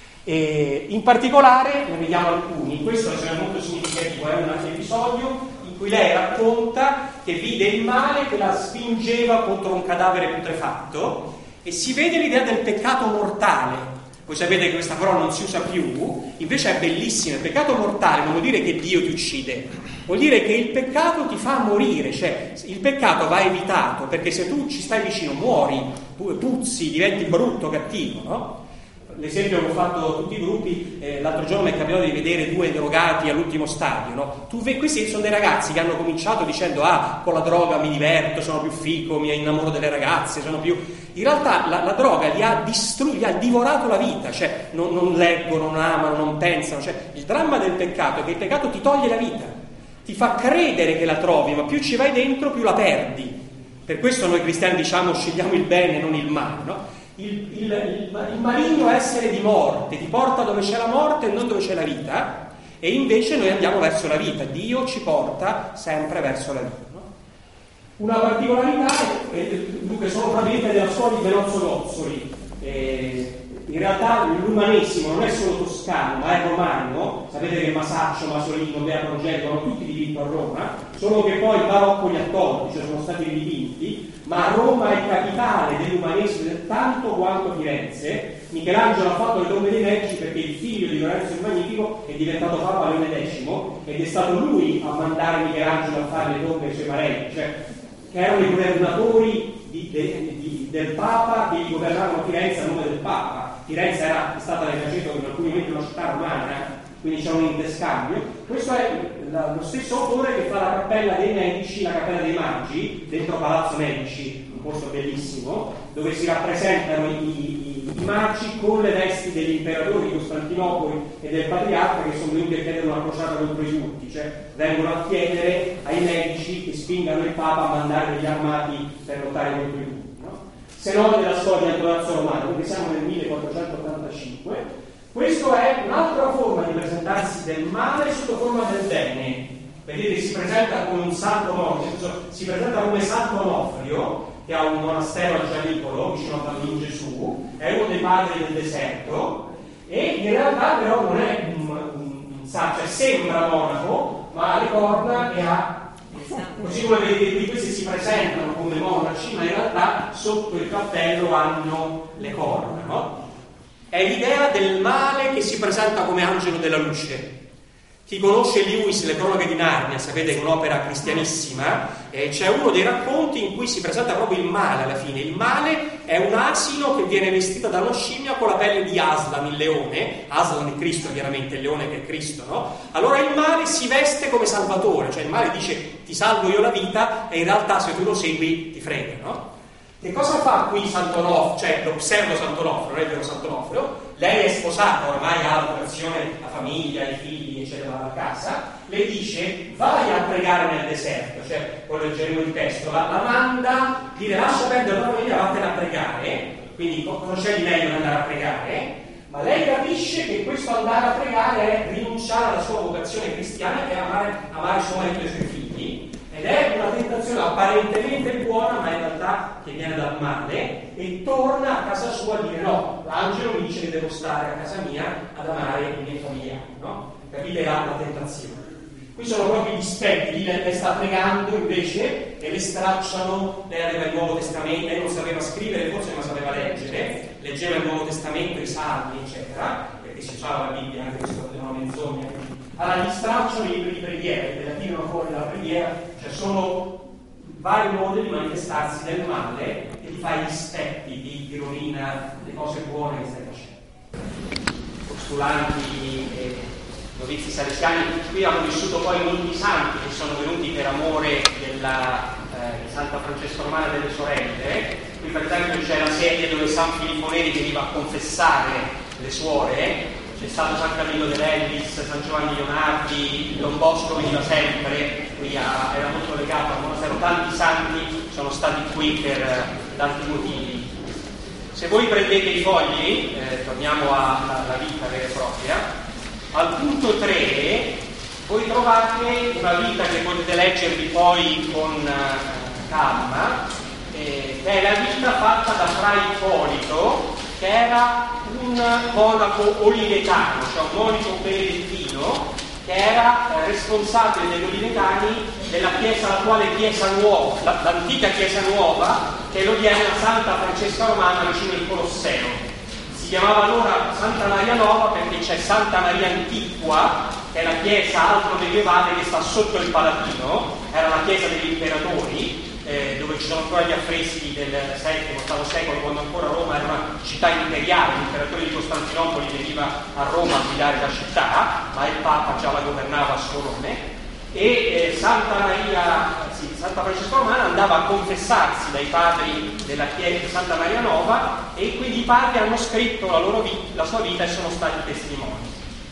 E in particolare, ne vediamo alcuni, questo è molto significativo, è un episodio in cui lei racconta che vide il male che la spingeva contro un cadavere putrefatto e si vede l'idea del peccato mortale. Voi sapete che questa parola non si usa più, invece è bellissima. Il peccato mortale non vuol dire che Dio ti uccide, vuol dire che il peccato ti fa morire, cioè il peccato va evitato, perché se tu ci stai vicino muori, puzzi, diventi brutto, cattivo, no? L'esempio che ho fatto a tutti i gruppi, eh, l'altro giorno mi è capitato di vedere due drogati all'ultimo stadio, no? Tu vedi, questi sono dei ragazzi che hanno cominciato dicendo ah, con la droga mi diverto, sono più fico, mi innamoro delle ragazze, sono più... In realtà la, la droga gli ha distrutto, gli ha divorato la vita, cioè non, non leggono, non amano, non pensano, cioè il dramma del peccato è che il peccato ti toglie la vita, ti fa credere che la trovi, ma più ci vai dentro più la perdi. Per questo noi cristiani diciamo scegliamo il bene, non il male, no? Il, il, il, il maligno essere di morte ti porta dove c'è la morte e non dove c'è la vita, e invece noi andiamo verso la vita. Dio ci porta sempre verso la vita, no? Una particolarità è che sono probabilmente della scuola di Benozzo Gozzoli. Eh, in realtà l'umanesimo non è solo toscano, ma è romano. Sapete che Masaccio, Masolino, Bea Progetto hanno tutti dipinto a Roma, solo che poi il barocco li ha tolti, cioè sono stati ridipinti, ma Roma è capitale dell'umanesimo tanto quanto Firenze. Michelangelo ha fatto le tombe dei Medici perché il figlio di Lorenzo il Magnifico è diventato Papa Leone X ed è stato lui a mandare Michelangelo a fare le tombe ai suoi parenti, cioè che erano i governatori di, de, di, del Papa che gli governavano Firenze a nome del Papa. Firenze era stata nel Gaceto in alcuni momenti una città romana, quindi c'è un interscambio. Questo è la, lo stesso autore che fa la Cappella dei Medici, la Cappella dei Magi, dentro Palazzo Medici, un posto bellissimo, dove si rappresentano i, i, i magi con le vesti degli imperatori di Costantinopoli e del Patriarca che sono venuti a chiedere una crociata contro i turchi, cioè vengono a chiedere ai medici che spingano il Papa a mandare degli armati per lottare contro i turchi. Se no della storia del Palazzo Romano, perché siamo nel millequattrocentottantacinque. Questo è un'altra forma di presentarsi del male sotto forma del bene. Vedete, si presenta come un santo Onofrio, si presenta come santo Onofrio, che ha un monastero a Gianicolo, vicino a Bambino Gesù, è uno dei padri del deserto, e in realtà però non è un, un, un santo, cioè sembra monaco, ma ha le corna e ha... Così come vedete qui, questi si presentano come monaci, ma in realtà sotto il cappello hanno le corna, no? È l'idea del male che si presenta come angelo della luce. Chi conosce Lewis, Le cronache di Narnia, sapete che è un'opera cristianissima, eh, c'è uno dei racconti in cui si presenta proprio il male alla fine. Il male è un asino che viene vestito da una scimmia con la pelle di Aslan, il leone. Aslan è Cristo, chiaramente, il leone che è Cristo, no? Allora il male si veste come salvatore, cioè il male dice ti salvo io la vita e in realtà se tu lo segui ti frega, no? Che cosa fa qui Sant'Onofrio, cioè lo pseudo Sant'Onofrio, non è vero Sant'Onofrio? Lei è sposata, ormai ha la vocazione, la famiglia, i figli, eccetera, a casa. Le dice vai a pregare nel deserto, cioè poi leggeremo il testo, la, la manda, dire lascia perdere la famiglia, vattene a pregare, quindi cosa c'è di meglio che andare a pregare? Ma lei capisce che questo andare a pregare è rinunciare alla sua vocazione cristiana, che è amare, amare suo marito e i suoi figli. Ed è una tentazione apparentemente buona, ma in realtà che viene dal male, e torna a casa sua a dire no, l'angelo mi dice che devo stare a casa mia ad amare i miei familiari, no? Capite la, la tentazione? Qui sono proprio gli specchi, lei sta pregando invece e le stracciano, lei aveva il Nuovo Testamento, lei non sapeva scrivere forse ma sapeva leggere, leggeva il Nuovo Testamento, i Salmi, eccetera, perché si usava la Bibbia, anche questo è una menzogna. Allora gli stracciano i libri di preghiera, te la tirano fuori dalla preghiera, cioè sono vari modi di manifestarsi del male e ti fai gli specchi, ti, ti rovina le cose buone che stai facendo. Postulanti e novizi salesiani qui hanno vissuto poi molti santi che sono venuti per amore della eh, Santa Francesca Romana delle Sorelle. Qui per esempio c'è la sede dove San Filippo Neri veniva a confessare le suore. C'è stato San Camillo de Levis, San Giovanni Leonardi, Don Bosco veniva sempre, qui a, era molto legato al monastero, tanti santi sono stati qui per eh, tanti motivi. Se voi prendete i fogli, eh, torniamo alla vita vera e propria, al punto tre voi trovate una vita che potete leggervi poi con eh, calma, eh, che è la vita fatta da Fra Ippolito, che era un monaco olivetano, cioè un monaco benedettino, che era eh, responsabile degli olivetani della chiesa, l'attuale chiesa nuova, la, l'antica chiesa nuova, che è l'odierna Santa Francesca Romana vicino al Colosseo. Si chiamava allora Santa Maria Nova perché c'è Santa Maria Antiqua, che è la chiesa alto medievale che sta sotto il Palatino, era la chiesa degli imperatori, Eh, dove ci sono ancora gli affreschi del settimo ottavo secolo, quando ancora Roma era una città imperiale. L'imperatore di Costantinopoli veniva a Roma a guidare la città, ma il Papa già la governava a suo nome, e eh, Santa Maria, sì, Santa Francesca Romana andava a confessarsi dai padri della chiesa Santa Maria Nova, e quindi i padri hanno scritto la, loro vita, la sua vita e sono stati testimoni.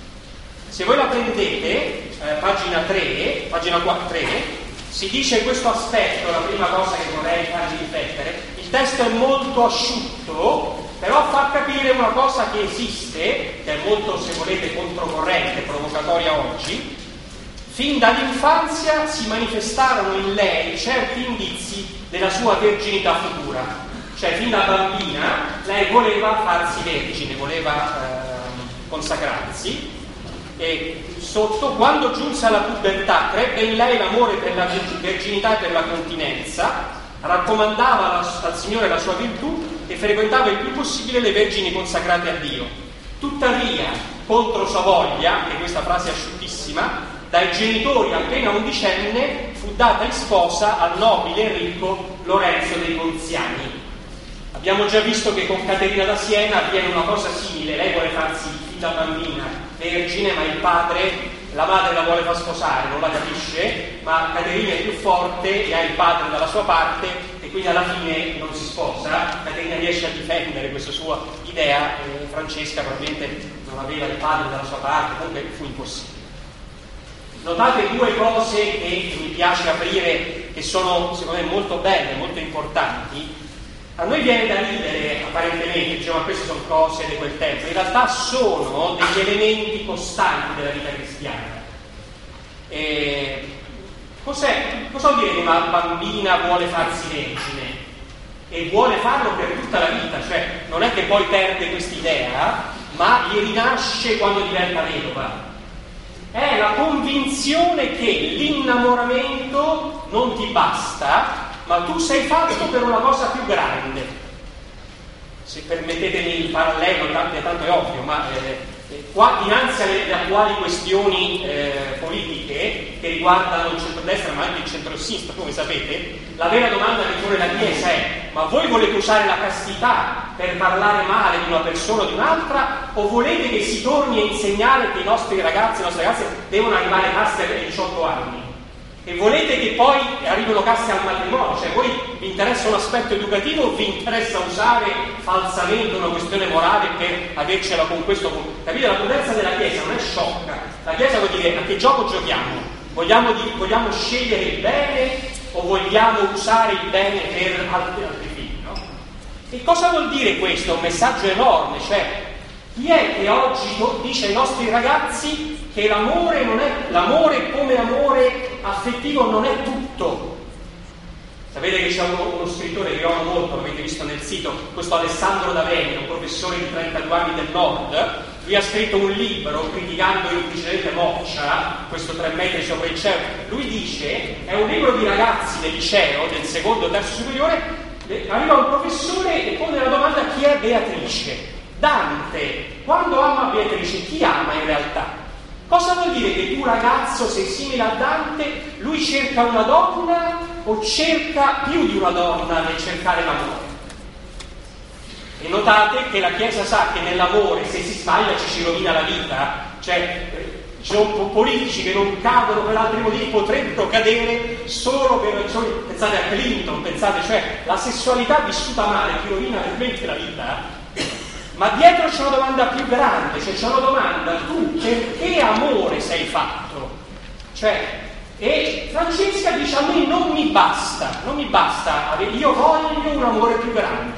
Se voi la prendete, eh, pagina tre, pagina tre, si dice questo aspetto, la prima cosa che vorrei farvi riflettere. Il testo è molto asciutto, però fa capire una cosa che esiste, che è molto, se volete, controcorrente, provocatoria oggi. Fin dall'infanzia si manifestarono in lei certi indizi della sua verginità futura, cioè fin da bambina lei voleva farsi vergine, voleva eh, consacrarsi, e sotto, quando giunse alla pubertà, crebbe in lei l'amore per la verginità e per la continenza, raccomandava al Signore la sua virtù e frequentava il più possibile le vergini consacrate a Dio. Tuttavia, contro sua voglia, anche questa frase asciuttissima, dai genitori appena undicenne fu data in sposa al nobile e ricco Lorenzo dei Ponziani. Abbiamo già visto che con Caterina da Siena avviene una cosa simile. Lei vuole farsi fin da bambina vergine, ma il padre, la madre la vuole far sposare, non la capisce, ma Caterina è più forte e ha il padre dalla sua parte e quindi alla fine non si sposa. Caterina riesce a difendere questa sua idea, eh, Francesca probabilmente non aveva il padre dalla sua parte, comunque fu impossibile. Notate due cose che mi piace aprire, che sono secondo me molto belle, molto importanti. A noi viene da ridere apparentemente, diciamo, ma queste sono cose di quel tempo, in realtà sono degli elementi costanti della vita cristiana. E cos'è, cosa vuol dire che una bambina vuole farsi vergine? E vuole farlo per tutta la vita, cioè non è che poi perde quest'idea, ma gli rinasce quando diventa vedova. È la convinzione che l'innamoramento non ti basta, ma tu sei fatto per una cosa più grande. Se permettetemi il parallelo, tanto, tanto è ovvio, ma eh, qua dinanzi alle, alle attuali questioni eh, politiche che riguardano il centrodestra ma anche il centrosinistra, come sapete, la vera domanda che pone la Chiesa è: ma voi volete usare la castità per parlare male di una persona o di un'altra, o volete che si torni a insegnare che i nostri ragazzi e le nostre ragazze devono arrivare casti a diciotto anni? E volete che poi arrivino casti al matrimonio? Cioè, voi vi interessa un aspetto educativo o vi interessa usare falsamente una questione morale per avercela con questo? Capite? La prudenza della Chiesa non è sciocca. La Chiesa vuol dire: a che gioco giochiamo? Vogliamo, di, vogliamo scegliere il bene o vogliamo usare il bene per altri, altri figli, no? E cosa vuol dire questo? È un messaggio enorme, cioè chi è che oggi dice ai nostri ragazzi che l'amore non è, l'amore come amore affettivo non è tutto? Sapete che c'è uno, uno scrittore che io amo molto, l'avete visto nel sito, questo Alessandro D'Aveni, un professore di trentadue anni del Nord. Lui ha scritto un libro criticando implicitamente Moccia, questo tre metri sopra il cielo. Lui dice, è un libro di ragazzi del liceo, del secondo o terzo superiore, arriva un professore e pone la domanda: chi è Beatrice? Dante, quando ama Beatrice, chi ama in realtà? Cosa vuol dire che tu, ragazzo, sei simile a Dante? Lui cerca una donna o cerca più di una donna nel cercare l'amore? E notate che la Chiesa sa che nell'amore, se si sbaglia, ci si rovina la vita. Cioè, ci sono politici che non cadono per altri motivi, potrebbero cadere solo per ragioni. Pensate a Clinton, pensate, cioè la sessualità vissuta male ti rovina veramente la vita. Ma dietro c'è una domanda più grande, cioè c'è una domanda: tu perché amore sei fatto? Cioè, e Francesca dice: a me non mi basta, non mi basta, io voglio un amore più grande.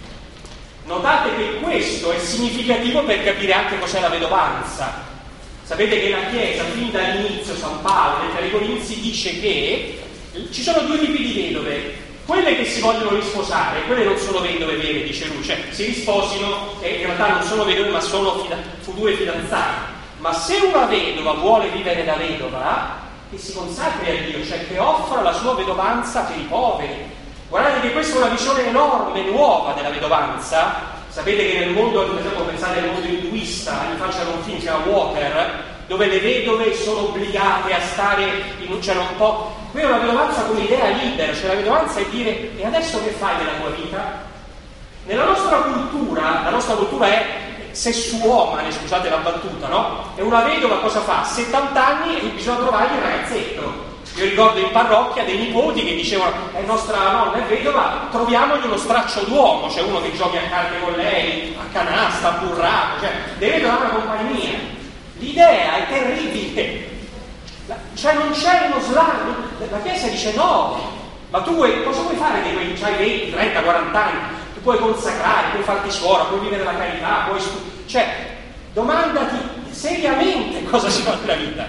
Notate che questo è significativo per capire anche cos'è la vedovanza. Sapete che la Chiesa, fin dall'inizio, San Paolo, nei Corinzi, dice che ci sono due tipi di vedove: quelle che si vogliono risposare, quelle non sono vedove vere, dice lui, cioè si risposino e in realtà non sono vedove ma sono fida- future fidanzate. Ma se una vedova vuole vivere da vedova, che si consacri a Dio, cioè che offra la sua vedovanza per i poveri. Guardate che questa è una visione enorme, nuova della vedovanza. Sapete che nel mondo, per esempio, pensate al mondo induista, gli facciano un film, si chiama Water, dove le vedove sono obbligate a stare in un, cioè non può. Qui è una vedovanza come idea libera, cioè la vedovanza è dire: e adesso che fai della tua vita? Nella nostra cultura, la nostra cultura è sessuomane, scusate la battuta, no? E una vedova cosa fa? settanta anni e bisogna trovargli un ragazzetto. Io ricordo in parrocchia dei nipoti che dicevano: è nostra nonna è vedova, troviamogli uno straccio d'uomo, cioè uno che giochi a carte con lei, a canasta, a burraco, cioè deve dare una compagnia. L'idea è terribile, cioè non c'è uno slancio. La Chiesa dice: no, ma tu vuoi, cosa vuoi fare di quei, c'hai venti, trenta, quaranta anni? tu puoi consacrare, puoi farti suora, puoi vivere la carità, puoi stu- cioè, domandati seriamente cosa si fa nella vita.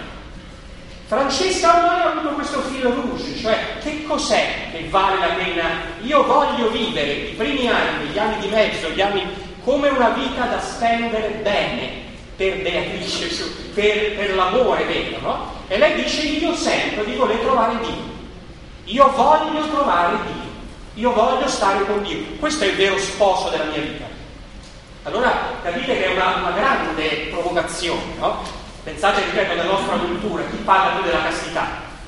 Francesca ormai ha avuto questo filo rouge, cioè che cos'è che vale la pena? Io voglio vivere i primi anni, gli anni di mezzo, gli anni come una vita da spendere bene per Beatrice, per, per l'amore vero, no? E lei dice: io sento di voler trovare Dio, io voglio trovare Dio, io voglio stare con Dio, questo è il vero sposo della mia vita. Allora capite che è una, una grande provocazione, no? Pensate, ripeto, nella nostra cultura, chi parla più della castità?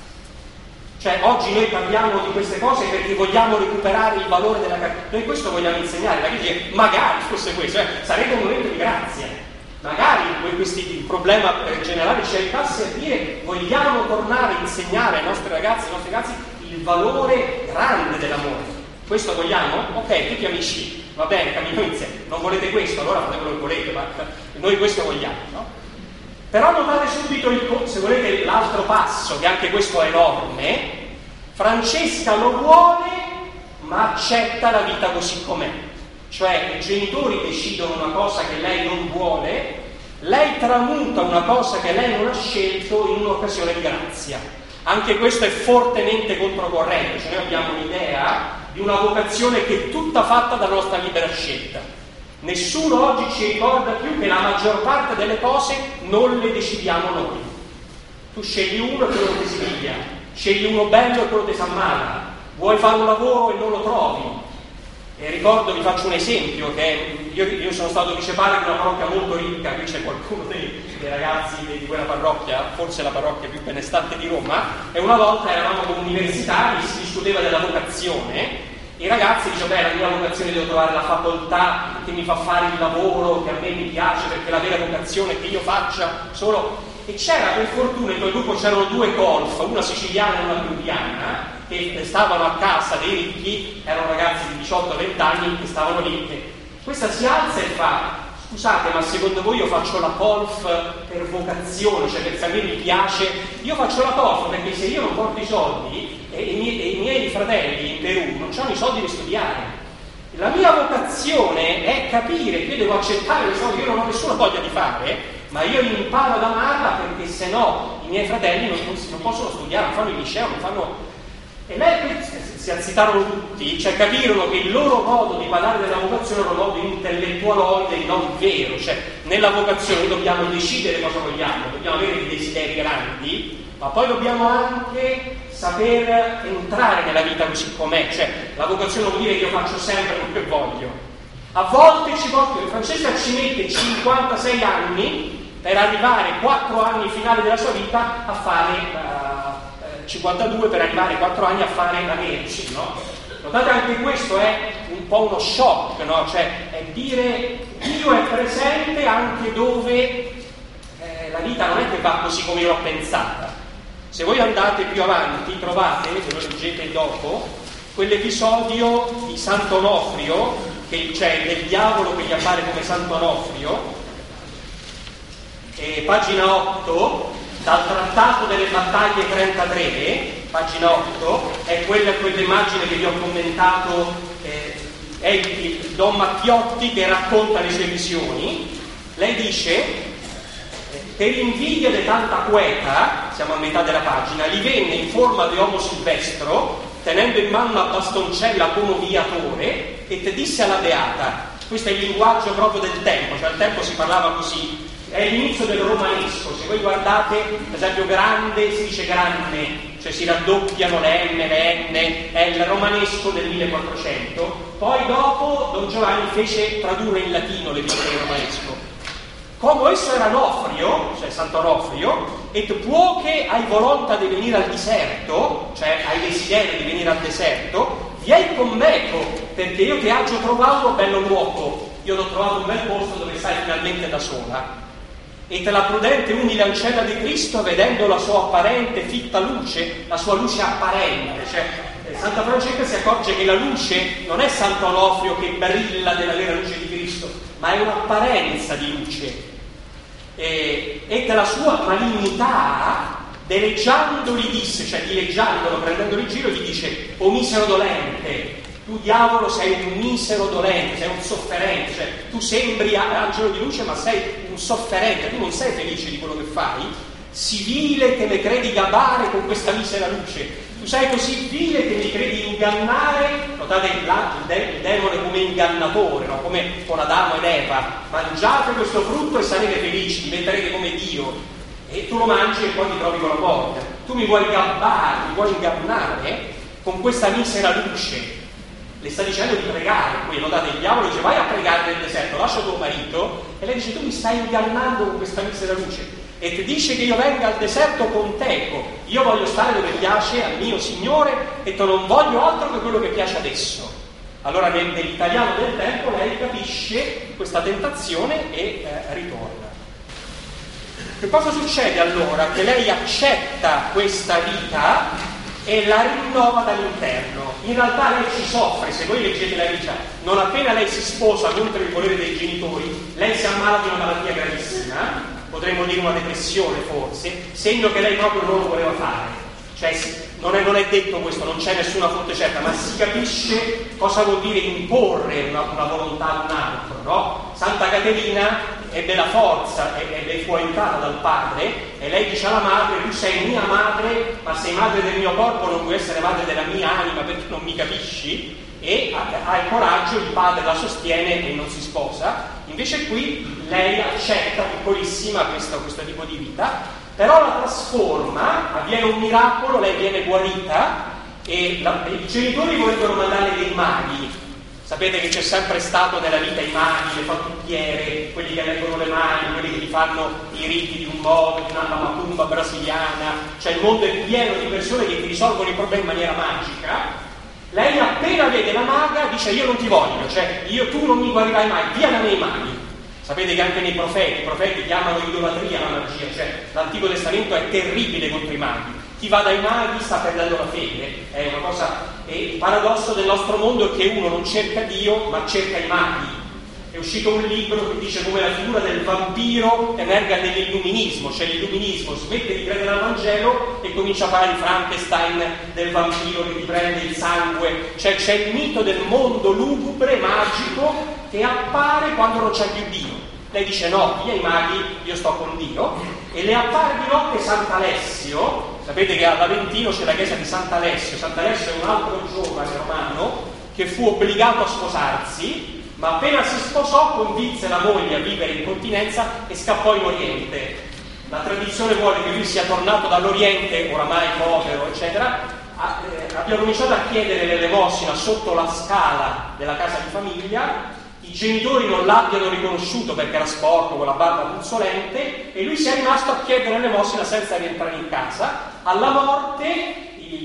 Cioè, oggi noi parliamo di queste cose perché vogliamo recuperare il valore della castità. Noi questo vogliamo insegnare, la Chiesa dice, magari fosse questo, eh, sarebbe un momento di grazia. Magari questi, il problema generale ci aiutasse a dire vogliamo tornare a insegnare ai nostri ragazzi, ai nostri ragazzi, il valore grande dell'amore. Questo vogliamo? Ok, tutti amici, va bene, camminiamo insieme. Non volete questo? Allora fate quello che volete, ma noi questo vogliamo, no? Però notate subito, il, se volete, l'altro passo, che anche questo è enorme. Francesca lo vuole, ma accetta la vita così com'è. Cioè, i genitori decidono una cosa che lei non vuole, lei tramuta una cosa che lei non ha scelto in un'occasione di grazia. Anche questo è fortemente controcorrente, cioè noi abbiamo un'idea di una vocazione che è tutta fatta dalla nostra libera scelta. Nessuno oggi ci ricorda più che la maggior parte delle cose non le decidiamo noi. Tu scegli uno e quello ti si piglia, scegli uno bello e quello ti si ammala, vuoi fare un lavoro e non lo trovi. E ricordo, vi faccio un esempio, che io, io sono stato viceparroco di una parrocchia molto ricca, qui c'è qualcuno dei, dei ragazzi di quella parrocchia, forse la parrocchia più benestante di Roma, e una volta eravamo con universitari, si discuteva della vocazione. I ragazzi dicono, beh, la mia vocazione devo trovare la facoltà che mi fa fare il lavoro che a me mi piace, perché la vera vocazione è che io faccia solo... E c'era, per fortuna, in quel gruppo c'erano due colf, una siciliana e una peruviana, che stavano a casa dei ricchi, erano ragazzi di diciotto venti anni che stavano lì. E questa si alza e fa: scusate, ma secondo voi io faccio la colf per vocazione, cioè perché a me mi piace? Io faccio la colf perché se io non porto i soldi, e i miei, e i miei fratelli in Perù non hanno i soldi per studiare. La mia vocazione è capire che io devo accettare le soldi, io non ho nessuna voglia di fare, ma io imparo ad amarla perché se no i miei fratelli non, non possono studiare, non fanno il liceo, non fanno... E lei si azzitarono tutti, cioè capirono che il loro modo di parlare della vocazione era un modo intellettualoide, non vero. Cioè nella vocazione dobbiamo decidere cosa vogliamo, dobbiamo avere dei desideri grandi, ma poi dobbiamo anche saper entrare nella vita così com'è. Cioè la vocazione vuol dire che io faccio sempre quello che voglio. A volte ci porta, Francesca ci mette cinquantasei anni per arrivare quattro anni finali della sua vita a fare uh, cinquantadue per arrivare quattro anni a fare la Vergine, no? Notate, anche questo è un po' uno shock, no? Cioè è dire Dio è presente anche dove eh, la vita non è che va così come io l'ho pensata. Se voi andate più avanti trovate, ve lo leggete dopo, quell'episodio di Sant'Onofrio, che c'è del diavolo che gli appare come Sant'Onofrio, e pagina otto, dal Trattato delle Battaglie trentatré, pagina otto, è quella, quell'immagine che vi ho commentato, eh, è il, il Don Macchiotti che racconta le sue visioni. Lei dice: per invidia di tanta queta, siamo a metà della pagina, gli venne in forma di uomo silvestro, tenendo in mano una bastoncella come viatore, e te disse alla beata. Questo è il linguaggio proprio del tempo, cioè al tempo si parlava così. È l'inizio del romanesco. Se voi guardate, per esempio, grande si dice grande, cioè si raddoppiano le M, le N, è il romanesco del millequattrocento. Poi dopo Don Giovanni fece tradurre in latino le lettere del romanesco. Come esso era Onofrio, cioè Sant'Onofrio, et può che hai volontà di venire al deserto, cioè hai desiderio di venire al deserto, vieni con meco, perché io ti agio trovato un bello luogo, io ho trovato un bel posto dove stai finalmente da sola. E te la prudente umile ancella di Cristo, vedendo la sua apparente fitta luce, la sua luce apparente, cioè Santa Francesca si accorge che la luce non è Sant'Onofrio che brilla della vera luce di Cristo, ma è un'apparenza di luce. E, e della sua malignità, deleggiandoli disse, cioè dileggiandolo, prendendolo in giro, gli dice: o misero dolente, tu diavolo sei un misero dolente, sei un sofferente, cioè tu sembri angelo di luce ma sei un sofferente, tu non sei felice di quello che fai, si vile che ne credi gabare con questa misera luce, tu sei così vile che mi credi ingannare. Notate il, de- il demone come ingannatore, no? Come con Adamo ed Eva, mangiate questo frutto e sarete felici, diventerete come Dio, e tu lo mangi e poi ti trovi con la morte. Tu mi vuoi gabbare, mi vuoi ingannare con questa misera luce. Le sta dicendo di pregare. Qui notate, il diavolo dice vai a pregare nel deserto, lascia tuo marito, e lei dice tu mi stai ingannando con questa misera luce e ti dice che io venga al deserto con te, io voglio stare dove piace al mio Signore e tu non voglio altro che quello che piace adesso. Allora nel, nell'italiano del tempo lei capisce questa tentazione e eh, ritorna. Che cosa succede allora? Che lei accetta questa vita e la rinnova dall'interno. In realtà lei ci soffre, se voi leggete la vita, non appena lei si sposa contro il volere dei genitori, lei si ammala di una malattia gravissima, potremmo dire una depressione forse, segno che lei proprio non lo voleva fare. Cioè non è, non è detto questo, non c'è nessuna fonte certa, ma si capisce cosa vuol dire imporre una, una volontà ad un altro, no? Santa Caterina ebbe la forza, ebbe fu aiutata dal padre, e lei dice alla madre: tu sei mia madre, ma sei madre del mio corpo, non puoi essere madre della mia anima perché non mi capisci. E ha, ha il coraggio, il padre la sostiene e non si sposa. Invece qui lei accetta piccolissima questo, questo tipo di vita, però la trasforma, avviene un miracolo, lei viene guarita e la, i genitori vorrebbero mandarle dei maghi. Sapete che c'è sempre stato nella vita i maghi, le fattucchiere, quelli che leggono le mani, quelli che ti fanno i riti di un modo, di una macumba brasiliana, cioè il mondo è pieno di persone che ti risolvono i problemi in maniera magica. Lei appena vede la maga dice: io non ti voglio, cioè io, tu non mi guarirai mai, via da me i maghi. Sapete che anche nei profeti, i profeti chiamano idolatria la magia, cioè l'Antico Testamento è terribile contro i maghi. Chi va dai maghi sta perdendo la fede, è una cosa. E il paradosso del nostro mondo è che uno non cerca Dio ma cerca i maghi. È uscito un libro che dice come la figura del vampiro emerga nell'illuminismo, cioè l'illuminismo smette di credere al Vangelo e comincia a fare di Frankenstein, del vampiro che ti prende il sangue, cioè c'è il mito del mondo lugubre, magico, che appare quando non c'è più Dio. Lei dice no, via i maghi, io sto con Dio, e le appare di notte Sant'Alessio. Sapete che all'Aventino c'è la chiesa di Sant'Alessio. Sant'Alessio è un altro giovane romano che fu obbligato a sposarsi, ma appena si sposò convinse la moglie a vivere in continenza e scappò in Oriente. La tradizione vuole che lui sia tornato dall'Oriente, oramai povero, eccetera, a, eh, abbia cominciato a chiedere l'elemosina sotto la scala della casa di famiglia, i genitori non l'abbiano riconosciuto perché era sporco, con la barba puzzolente, e lui sia rimasto a chiedere l'elemosina senza rientrare in casa. Alla morte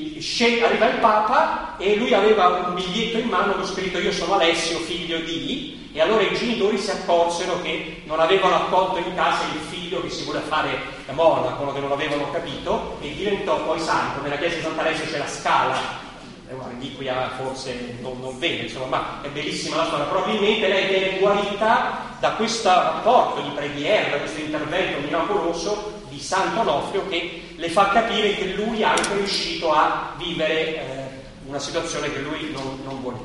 arriva il Papa e lui aveva un biglietto in mano con scritto: io sono Alessio, figlio di, e allora i genitori si accorsero che non avevano accolto in casa il figlio che si voleva fare monaco, che non avevano capito, e diventò poi santo. Nella chiesa di Sant'Alessio c'è la scala, è una reliquia forse non, non vede, insomma, ma è bellissima la storia. Probabilmente lei viene guarita da questo rapporto di preghiera, da questo intervento miracoloso di Santo Onofrio, che le fa capire che lui è anche riuscito a vivere eh, una situazione che lui non, non voleva.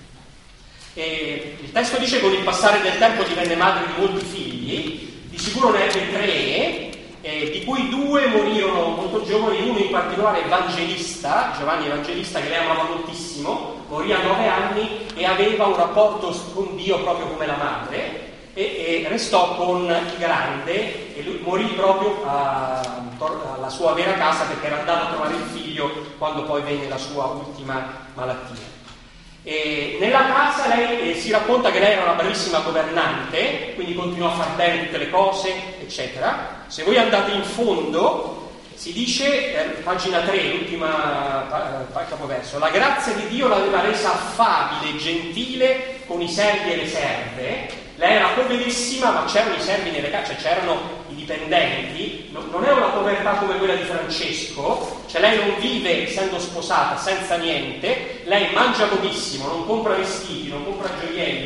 E il testo dice: con il passare del tempo divenne madre di molti figli, di sicuro ne ebbe tre, eh, di cui due morirono molto giovani, uno in particolare Evangelista, Giovanni Evangelista, che lei amava moltissimo, morì a nove anni e aveva un rapporto con Dio proprio come la madre, e, e restò con il grande, e lui morì proprio a, alla sua vera casa perché era andato a trovare il figlio quando poi venne la sua ultima malattia. E nella casa lei eh, si racconta che lei era una bravissima governante, quindi continuò a far bene tutte le cose, eccetera. Se voi andate in fondo si dice, eh, pagina tre, l'ultima eh, capoverso: la grazia di Dio l'aveva resa affabile e gentile con i servi e le serve. Lei era poverissima, ma c'erano i servi nelle case, cioè c'erano i dipendenti. No, non è una povertà come quella di Francesco, cioè lei non vive essendo sposata senza niente, lei mangia pochissimo, non compra vestiti, non compra gioielli,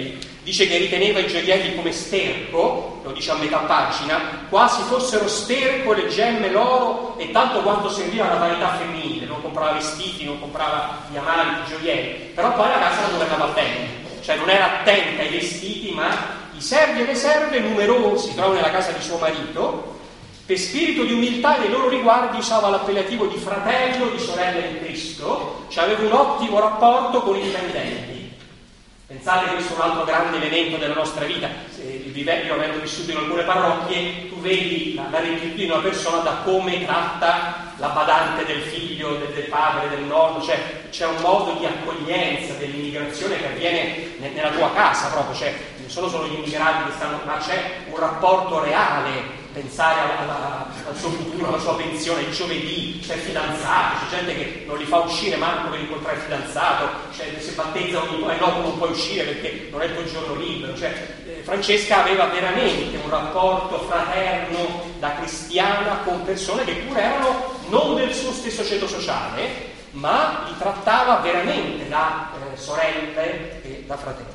Dice che riteneva i gioielli come sterco, lo dice a metà pagina, quasi fossero sterco le gemme, l'oro e tanto quanto serviva alla vanità femminile. Non comprava vestiti, non comprava diamanti, gioielli, però poi la casa la governava bene, cioè non era attenta ai vestiti, ma i servi e le serve numerosi, trovano nella casa di suo marito. Per spirito di umiltà nei loro riguardi usava l'appellativo di fratello, di sorella in Cristo, cioè aveva un ottimo rapporto con i dipendenti. Pensate che questo è un altro grande elemento della nostra vita. Io avendo vissuto in alcune parrocchie, tu vedi la, la rettitudine di una persona da come tratta la badante del figlio, del, del padre, del nonno, cioè c'è un modo di accoglienza dell'immigrazione che avviene nella tua casa proprio, cioè non sono solo gli immigrati che stanno, ma c'è un rapporto reale. Pensare alla, alla, al suo futuro, alla sua pensione, il giovedì, c'è fidanzato, c'è gente che non li fa uscire manco per incontrare il fidanzato, cioè se battezza ogni po' e dopo non puoi uscire perché non è il tuo giorno libero. Cioè, eh, Francesca aveva veramente un rapporto fraterno da cristiana con persone che pure erano non del suo stesso ceto sociale, ma li trattava veramente da eh, sorelle e da fratelli.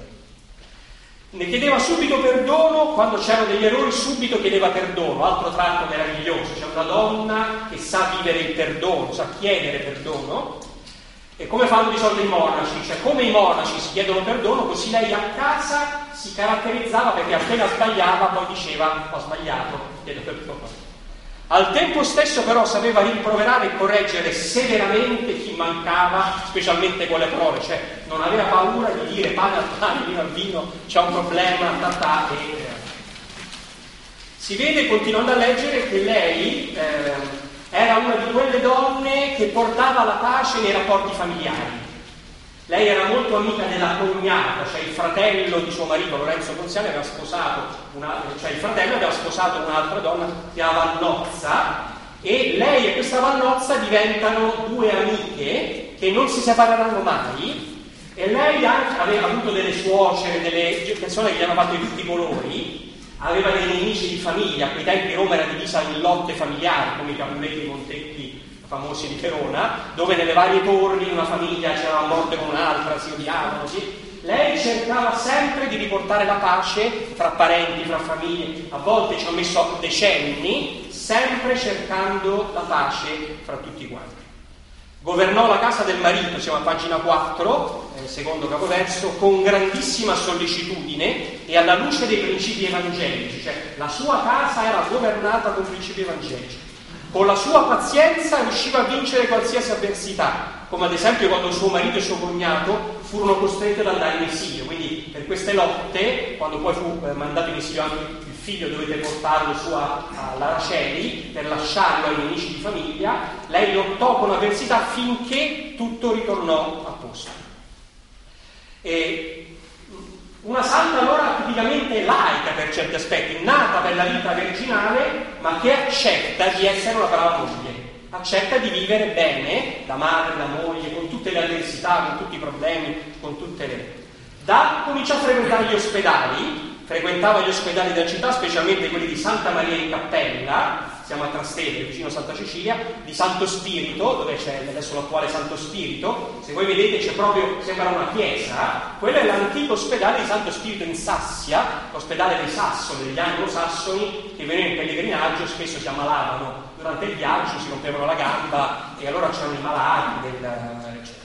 Ne chiedeva subito perdono, quando c'erano degli errori subito chiedeva perdono, altro tratto meraviglioso. C'è una donna che sa vivere il perdono, sa chiedere perdono, e come fanno di solito i monaci, cioè come i monaci si chiedono perdono, così lei a casa si caratterizzava perché appena sbagliava poi diceva ho sbagliato, chiedo perdono. Al tempo stesso però sapeva rimproverare e correggere severamente chi mancava, specialmente con le parole, cioè non aveva paura di dire pane al pane, vino al vino, c'è un problema, tatà, e si vede continuando a leggere che lei eh, era una di quelle donne che portava la pace nei rapporti familiari. Lei era molto amica della cognata, cioè il fratello di suo marito Lorenzo Ponziani aveva sposato una, cioè il fratello aveva sposato un'altra donna, si chiama Vannozza, e lei e questa Vannozza diventano due amiche che non si separeranno mai, e lei anche aveva avuto delle suocere, delle persone che gli hanno fatto di tutti i colori, aveva dei nemici di famiglia. A quei tempi Roma era divisa in lotte familiari, come i Capuletti, i Montecchi famosi di Verona, dove nelle varie torri una famiglia c'era la morte con un'altra, si odiavano, sì. Lei cercava sempre di riportare la pace tra parenti, fra famiglie, a volte ci ha messo decenni, sempre cercando la pace fra tutti quanti. Governò la casa del marito, siamo a pagina quattro, eh, secondo capoverso, con grandissima sollecitudine e alla luce dei principi evangelici, cioè la sua casa era governata con principi evangelici. Con la sua pazienza riusciva a vincere qualsiasi avversità, come ad esempio quando suo marito e suo cognato furono costretti ad andare in esilio. Quindi per queste lotte, quando poi fu mandato in esilio anche il figlio, dovete portarlo su a, a Laraceli per lasciarlo ai nemici di famiglia, lei lottò con avversità finché tutto ritornò a posto. E una santa allora tipicamente laica per certi aspetti, nata per la vita virginale, ma che accetta di essere una brava moglie, accetta di vivere bene da madre, da moglie, con tutte le avversità, con tutti i problemi, con tutte le... Da cominciò a frequentare gli ospedali, frequentava gli ospedali della città, specialmente quelli di Santa Maria in Cappella, siamo a Trastevere, vicino a Santa Cecilia, di Santo Spirito, dove c'è adesso l'attuale Santo Spirito. Se voi vedete c'è proprio, sembra una chiesa, quello è l'antico ospedale di Santo Spirito in Sassia, l'ospedale dei Sassoni, degli anglosassoni che venivano in pellegrinaggio, spesso si ammalavano durante il viaggio, si rompevano la gamba e allora c'erano i malati del, eccetera.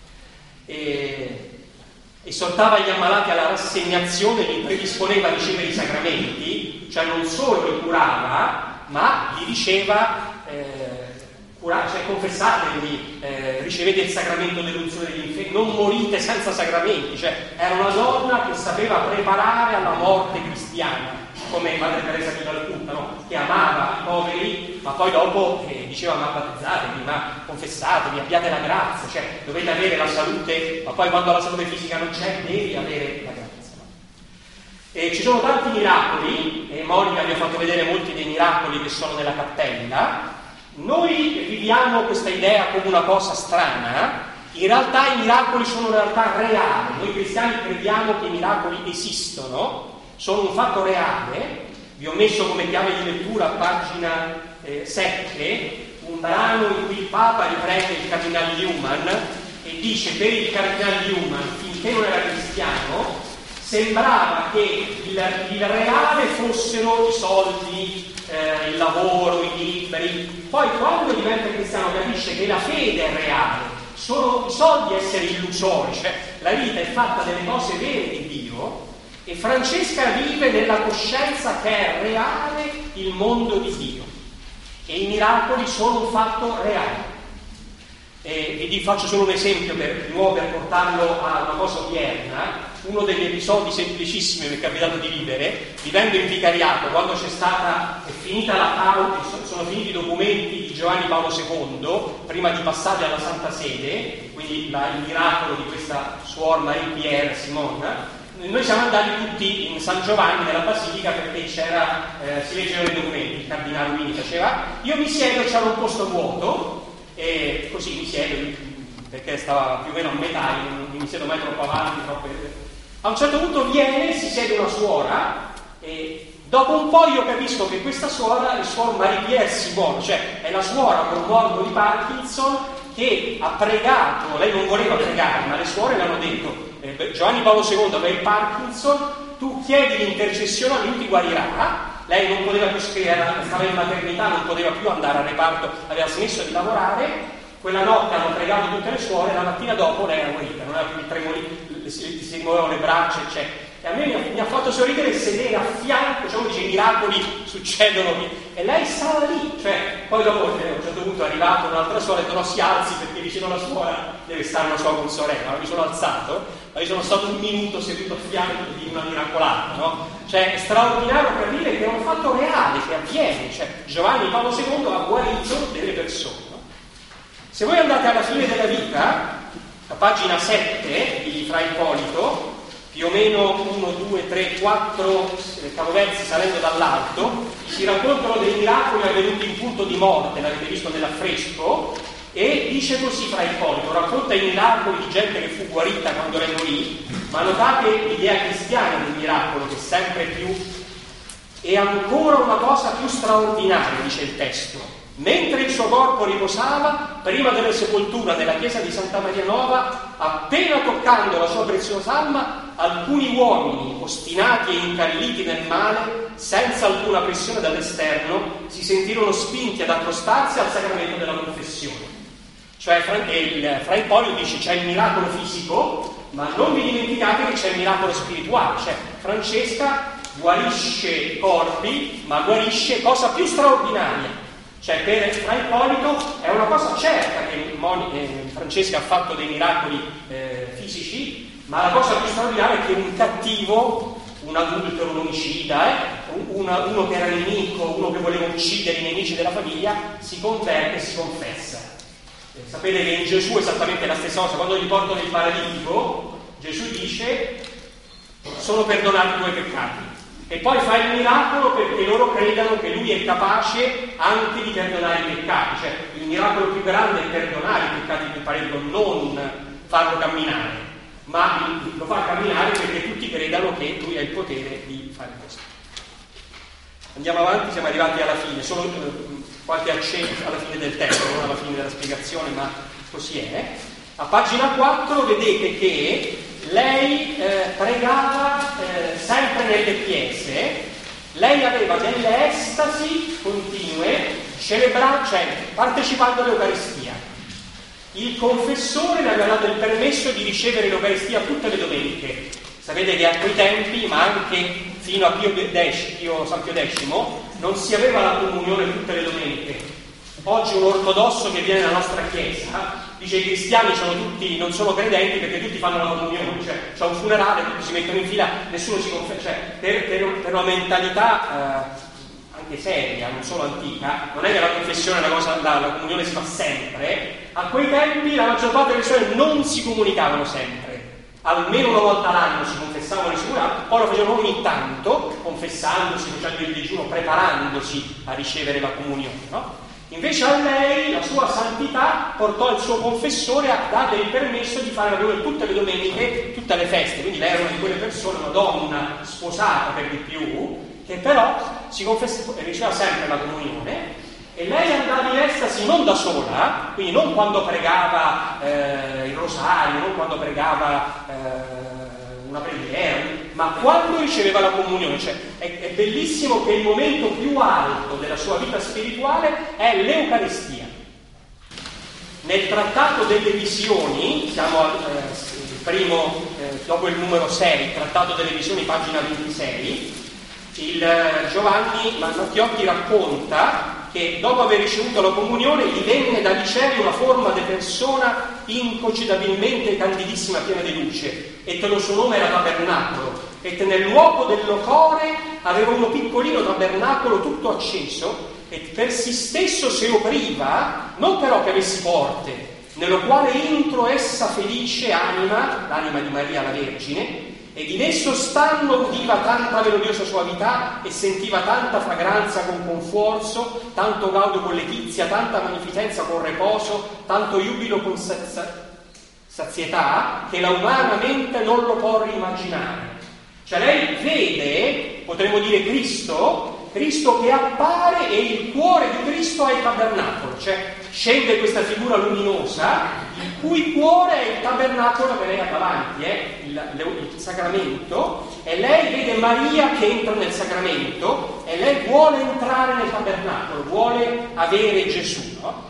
E esortava gli ammalati alla rassegnazione, li predisponeva a ricevere i sacramenti, cioè non solo li curava, ma gli diceva eh, curate, cioè confessatevi, eh, ricevete il sacramento dell'unzione degli infermi, non morite senza sacramenti. Cioè era una donna che sapeva preparare alla morte cristiana, come Madre Teresa di Calcutta, no? Che amava i poveri, ma poi dopo eh, diceva ma battezzatevi, ma confessatevi, abbiate la grazia, cioè dovete avere la salute, ma poi quando la salute fisica non c'è devi avere la grazia. E ci sono tanti miracoli, e Monica vi ha fatto vedere molti dei miracoli che sono nella cappella. Noi viviamo questa idea come una cosa strana, in realtà i miracoli sono una realtà reale. Noi cristiani crediamo che i miracoli esistono, sono un fatto reale. Vi ho messo come chiave di lettura a pagina eh, sette un brano in cui il Papa riprende il cardinale Newman e dice: per il cardinale Newman, finché non era cristiano, sembrava che il, il reale fossero i soldi, eh, il lavoro, i libri. Poi quando diventa cristiano capisce che la fede è reale, sono i soldi essere illusori, cioè la vita è fatta delle cose vere di Dio, e Francesca vive nella coscienza che è reale il mondo di Dio e i miracoli sono un fatto reale. E vi faccio solo un esempio per, di nuovo per portarlo a una cosa odierna. Uno degli episodi semplicissimi che mi è capitato di vivere, vivendo in vicariato, quando c'è stata, è finita la pausa, sono finiti i documenti di Giovanni Paolo secondo, prima di passarli alla Santa Sede, quindi la, il miracolo di questa suor Marie-Pierre Simone, noi siamo andati tutti in San Giovanni nella Basilica perché c'era, eh, si leggevano i documenti, il cardinale Luini faceva, io mi siedo e c'era un posto vuoto, e così mi siedo, perché stava più o meno a metà, non mi siedo mai troppo avanti, troppo... A un certo punto viene, si siede una suora e dopo un po' io capisco che questa suora è suor Marie-Pierre Simone, cioè è la suora con morbo di Parkinson che ha pregato, lei non voleva pregare, ma le suore le hanno detto eh, Giovanni Paolo secondo aveva il Parkinson, tu chiedi l'intercessione a lui, ti guarirà. Lei non poteva più scrivere, stava in maternità, non poteva più andare al reparto, aveva smesso di lavorare. Quella notte hanno pregato tutte le suore, la mattina dopo lei era guarita, non aveva più il tremoli, si, si muovevano le braccia, eccetera. E a me mi ha, mi ha fatto sorridere sedere a fianco, diciamo, dice, i miracoli succedono lì. E lei stava lì, cioè, poi dopo a un certo punto è arrivata un'altra suora e ha detto no, si alzi perché vicino alla suora deve stare una sua consorella. Ma mi sono alzato, ma io sono stato un minuto seduto a fianco di una miracolata, no? Cioè è straordinario capire che è un fatto reale, che avviene, cioè Giovanni Paolo secondo ha guarito delle persone. No? Se voi andate alla fine della vita, a pagina sette di Fra Ippolito, più o meno uno, due, tre, quattro capoversi salendo dall'alto, si raccontano dei miracoli avvenuti in punto di morte, l'avete visto nell'affresco, e dice così Fra Ippolito, racconta i miracoli di gente che fu guarita quando lei morì, ma notate l'idea cristiana del miracolo che sempre più è ancora una cosa più straordinaria, dice il testo. Mentre il suo corpo riposava, prima della sepoltura nella chiesa di Santa Maria Nova, appena toccando la sua preziosa alma, alcuni uomini, ostinati e incalliti nel male, senza alcuna pressione dall'esterno, si sentirono spinti ad accostarsi al sacramento della confessione. Cioè, Fra Ippolito dice c'è il miracolo fisico, ma non vi dimenticate che c'è il miracolo spirituale. Cioè, Francesca guarisce corpi, ma guarisce cosa più straordinaria. Cioè per Fra Ippolito è una cosa certa che Moni, eh, Francesca ha fatto dei miracoli eh, fisici, ma la cosa più straordinaria è che un cattivo, un adultero, un omicida, eh, una, uno che era nemico, uno che voleva uccidere i nemici della famiglia, si converte e si confessa. Eh, sapete che in Gesù è esattamente la stessa cosa. Quando gli portano il paralitico, Gesù dice sono perdonati i tuoi peccati. E poi fa il miracolo perché loro credano che lui è capace anche di perdonare i peccati. Cioè il miracolo più grande è perdonare i peccati del paralitico, non farlo camminare, ma lo fa camminare perché tutti credano che lui ha il potere di fare questo. Andiamo avanti, siamo arrivati alla fine, solo eh, qualche accenno alla fine del testo, non alla fine della spiegazione, ma così è. A pagina quattro vedete che lei eh, pregava eh, sempre nelle chiese, lei aveva delle estasi continue, celebrando, cioè partecipando all'Eucaristia. Il confessore le aveva dato il permesso di ricevere l'Eucaristia tutte le domeniche. Sapete che a quei tempi, ma anche fino a Pio X, Pio, San Pio X, non si aveva la comunione tutte le domeniche. Oggi un ortodosso che viene nella nostra chiesa dice i cristiani sono tutti, non sono credenti perché tutti fanno la comunione, cioè c'è un funerale, tutti si mettono in fila, nessuno si confessa, cioè per, per, per una mentalità eh, anche seria, non solo antica, non è che la confessione è una cosa, la, la comunione si fa sempre. A quei tempi la maggior parte delle persone non si comunicavano sempre, almeno una volta l'anno si confessavano e si curavano, poi lo facevano ogni tanto, confessandosi, facendo il digiuno, preparandosi a ricevere la comunione, no? Invece a lei, la sua santità, portò il suo confessore a dare il permesso di fare la comunione tutte le domeniche, tutte le feste. Quindi lei era una di quelle persone, una donna sposata per di più, che però si confessa, riceveva sempre la comunione, e lei andava in estasi non da sola, quindi non quando pregava eh, il rosario, non quando pregava eh, una preghiera, ma quando riceveva la comunione, cioè è, è bellissimo che il momento più alto della sua vita spirituale è l'Eucaristia. Nel Trattato delle Visioni, siamo al eh, primo, eh, dopo il numero sei, Trattato delle Visioni, pagina ventisei, il eh, Giovanni Matteotti racconta che dopo aver ricevuto la comunione gli venne dal cielo una forma di persona incogitabilmente candidissima, piena di luce, e che lo suo nome era Tabernacolo, e che nel luogo del locore aveva uno piccolino tabernacolo tutto acceso, e per si stesso se opriva, non però che avessi porte, nello quale intro essa felice anima, l'anima di Maria la Vergine, ed in esso stando udiva tanta melodiosa soavità e sentiva tanta fragranza con conforzo, tanto gaudio con letizia, tanta magnificenza con reposo, tanto giubilo con sazia, sazietà, che la umana mente non lo può immaginare. Cioè lei vede, potremmo dire Cristo, Cristo che appare e il cuore di Cristo è il tabernacolo, cioè scende questa figura luminosa, il cui cuore è il tabernacolo che lei ha davanti, eh? il, il sacramento, e lei vede Maria che entra nel sacramento e lei vuole entrare nel tabernacolo, vuole avere Gesù, no?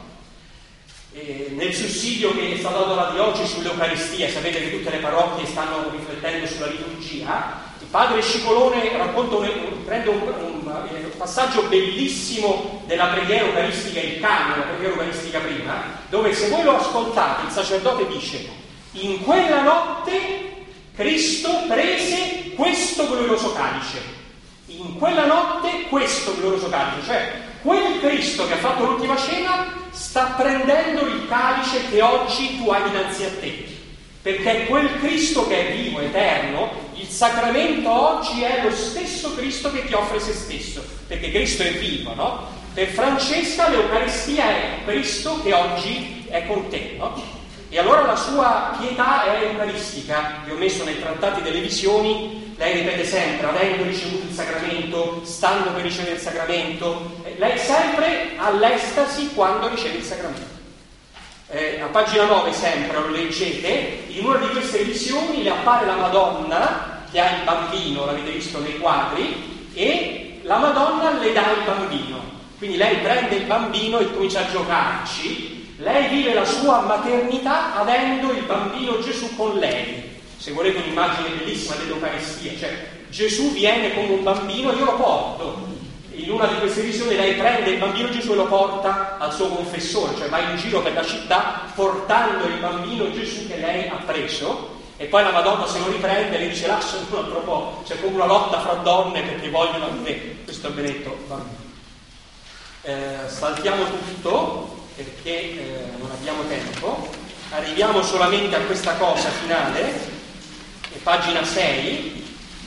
E nel sussidio che è stato dato di oggi sull'Eucaristia, sapete che tutte le parrocchie stanno riflettendo sulla liturgia, il padre Scicolone racconta un, prende un, un, un passaggio bellissimo della preghiera eucaristica, il canone, la preghiera eucaristica prima, dove se voi lo ascoltate il sacerdote dice: in quella notte Cristo prese questo glorioso calice, in quella notte questo glorioso calice, cioè quel Cristo che ha fatto l'ultima cena sta prendendo il calice che oggi tu hai dinanzi a te, perché quel Cristo che è vivo, eterno, il sacramento oggi è lo stesso Cristo che ti offre se stesso, perché Cristo è vivo, no? Per Francesca l'Eucaristia è Cristo che oggi è con te, no? E allora la sua pietà è eucaristica. Vi ho messo nei trattati delle visioni, lei ripete sempre, avendo ricevuto il sacramento, stando per ricevere il sacramento, lei sempre all'estasi quando riceve il sacramento. Eh, a pagina nove sempre lo leggete, in una di queste visioni le appare la Madonna che ha il bambino, l'avete visto nei quadri, e la Madonna le dà il bambino, quindi lei prende il bambino e comincia a giocarci. Lei vive la sua maternità avendo il bambino Gesù con lei. Se volete un'immagine bellissima dell'Eucaristia, cioè Gesù viene come un bambino e io lo porto. In una di queste visioni lei prende il bambino Gesù e lo porta al suo confessore, cioè va in giro per la città portando il bambino Gesù che lei ha preso, e poi la Madonna se lo riprende e le dice: lascia un altro po', c'è come una lotta fra donne perché vogliono avere questo benedetto bambino. Eh, saltiamo tutto perché eh, non abbiamo tempo, arriviamo solamente a questa cosa finale, pagina sei.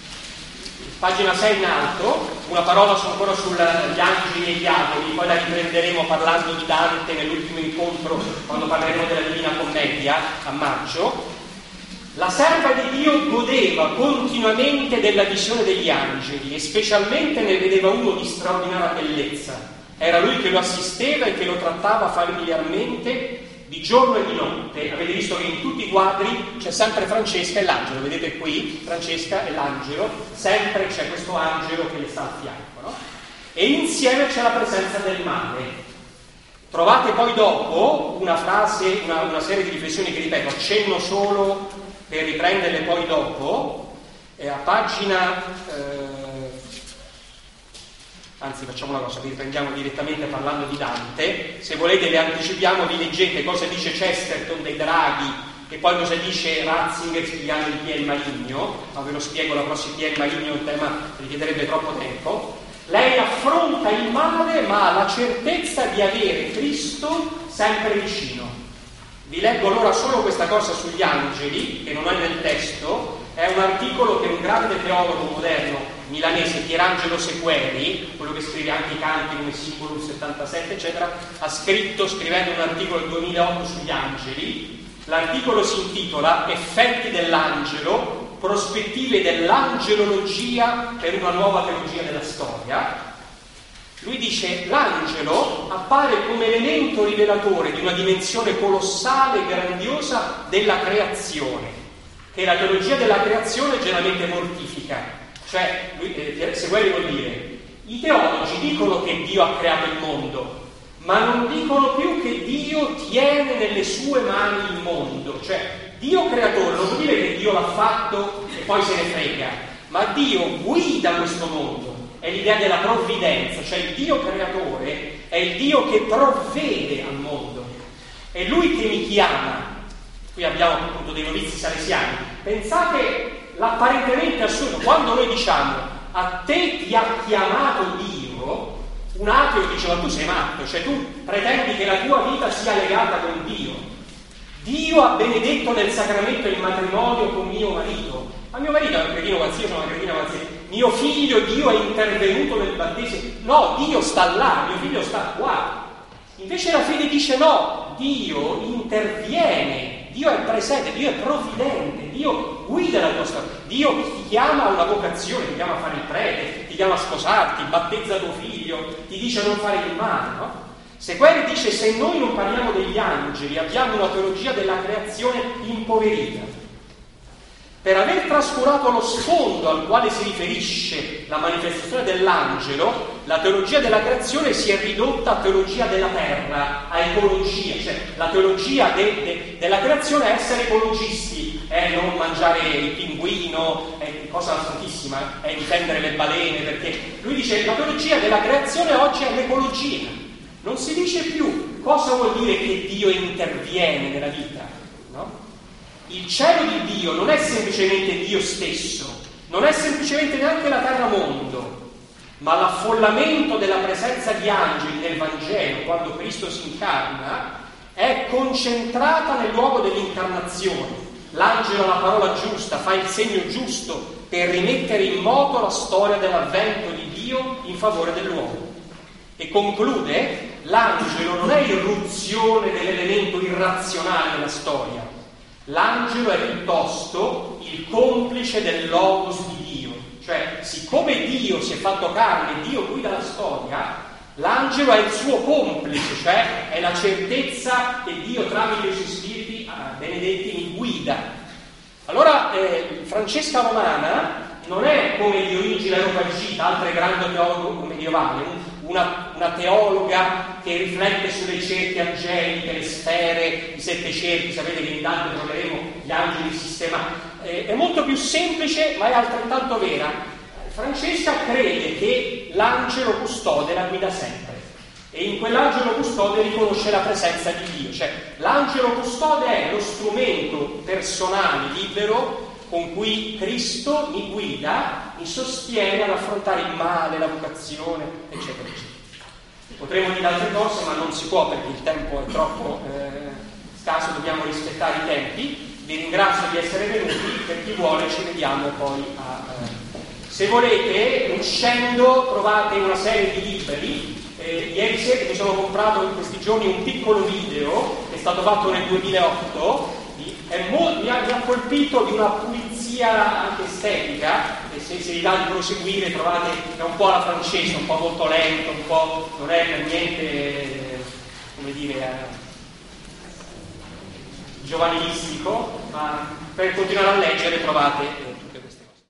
Pagina sei in alto, una parola su, ancora sugli angeli e gli diavoli, poi la riprenderemo parlando di Dante nell'ultimo incontro, quando parleremo della Divina Commedia a maggio. La serva di Dio godeva continuamente della visione degli angeli e specialmente ne vedeva uno di straordinaria bellezza. Era lui che lo assisteva e che lo trattava familiarmente di giorno e di notte. Avete visto che in tutti i quadri c'è sempre Francesca e l'angelo, vedete qui Francesca e l'angelo, sempre c'è questo angelo che le sta a fianco, no? E insieme c'è la presenza del mare. Trovate poi dopo una frase, una, una serie di riflessioni che ripeto, accenno solo per riprenderle poi dopo, eh, a pagina eh, anzi facciamo una cosa, vi riprendiamo direttamente parlando di Dante. Se volete le anticipiamo, vi leggete cosa dice Chesterton dei draghi e poi cosa dice Ratzinger spiegando il Pier Maligno, ma ve lo spiego la prossima. Pier Maligno è un tema che richiederebbe troppo tempo. Lei affronta il male ma ha la certezza di avere Cristo sempre vicino. Vi leggo allora solo questa cosa sugli angeli, che non è nel testo, è un articolo che un grande teologo moderno milanese, Pierangelo Sequeri, quello che scrive anche i canti come Simbolo settantasette eccetera, ha scritto, scrivendo un articolo del duemilaotto sugli angeli. L'articolo si intitola Effetti dell'angelo, prospettive dell'angelologia per una nuova teologia della storia. Lui dice: l'angelo appare come elemento rivelatore di una dimensione colossale e grandiosa della creazione, che la teologia della creazione generalmente mortifica. Cioè, eh, Segueri vuol dire, i teologi dicono che Dio ha creato il mondo, ma non dicono più che Dio tiene nelle sue mani il mondo. Cioè, Dio creatore non vuol dire che Dio l'ha fatto e poi se ne frega, ma Dio guida questo mondo. È l'idea della provvidenza, cioè il Dio creatore è il Dio che provvede al mondo. È Lui che mi chiama. Qui abbiamo appunto dei novizi salesiani. Pensate l'apparentemente assurdo, quando noi diciamo a te ti ha chiamato Dio, un ateo dice ma tu sei matto, cioè tu pretendi che la tua vita sia legata con Dio. Dio ha benedetto nel sacramento il matrimonio con mio marito. Ma mio marito è un cretino qualsiasi, io sono una cretina qualsiasi. Mio figlio, Dio è intervenuto nel battesimo. No, Dio sta là, mio figlio sta qua. Invece la fede dice no, Dio interviene, Dio è presente, Dio è provvidente, Dio guida la tua storia, Dio ti chiama a una vocazione, ti chiama a fare il prete, ti chiama a sposarti, battezza tuo figlio, ti dice non fare il male, no? Segueri dice se noi non parliamo degli angeli abbiamo una teologia della creazione impoverita. Per aver trascurato lo sfondo al quale si riferisce la manifestazione dell'angelo, la teologia della creazione si è ridotta a teologia della terra, a ecologia, cioè la teologia de, de, della creazione è essere ecologisti, è non mangiare il pinguino, è cosa santissima, è difendere le balene, perché lui dice la teologia della creazione oggi è l'ecologia. Non si dice più cosa vuol dire che Dio interviene nella vita, no? Il cielo di Dio non è semplicemente Dio stesso, non è semplicemente neanche la terra mondo, ma l'affollamento della presenza di angeli nel Vangelo, quando Cristo si incarna, è concentrata nel luogo dell'incarnazione. L'angelo ha la parola giusta, fa il segno giusto per rimettere in moto la storia dell'avvento di Dio in favore dell'uomo. E conclude, l'angelo non è irruzione dell'elemento irrazionale della storia. L'angelo è piuttosto il complice del logos di Dio, cioè siccome Dio si è fatto carne, Dio guida la storia, l'angelo è il suo complice, cioè è la certezza che Dio tramite i suoi spiriti ah, benedetti mi guida. Allora eh, Francesca Romana non è come Dionigi l'Areopagita, altre grandi teologo medievali, Una, una teologa che riflette sulle cerchie angeliche, le sfere, i sette cerchi, sapete che in Dante troveremo gli angeli sistemati. Eh, è molto più semplice, ma è altrettanto vera. Francesca crede che l'angelo custode la guida sempre e in quell'angelo custode riconosce la presenza di Dio. Cioè, l'angelo custode è lo strumento personale, libero, con cui Cristo mi guida, mi sostiene ad affrontare il male, la vocazione, eccetera, eccetera. Potremmo dire altre cose, ma non si può perché il tempo è troppo eh, scarso, dobbiamo rispettare i tempi. Vi ringrazio di essere venuti, per chi vuole ci vediamo poi a... Eh. Se volete, uscendo, trovate una serie di libri. Eh, ieri sera mi sono comprato in questi giorni un piccolo video, che è stato fatto nel duemilaotto, È molto, mi, ha, mi ha colpito di una pulizia anche estetica, e se si dà di proseguire trovate, è un po' alla francese, un po' molto lento, un po' non è per niente, eh, come dire, eh, giovanilistico, ma per continuare a leggere trovate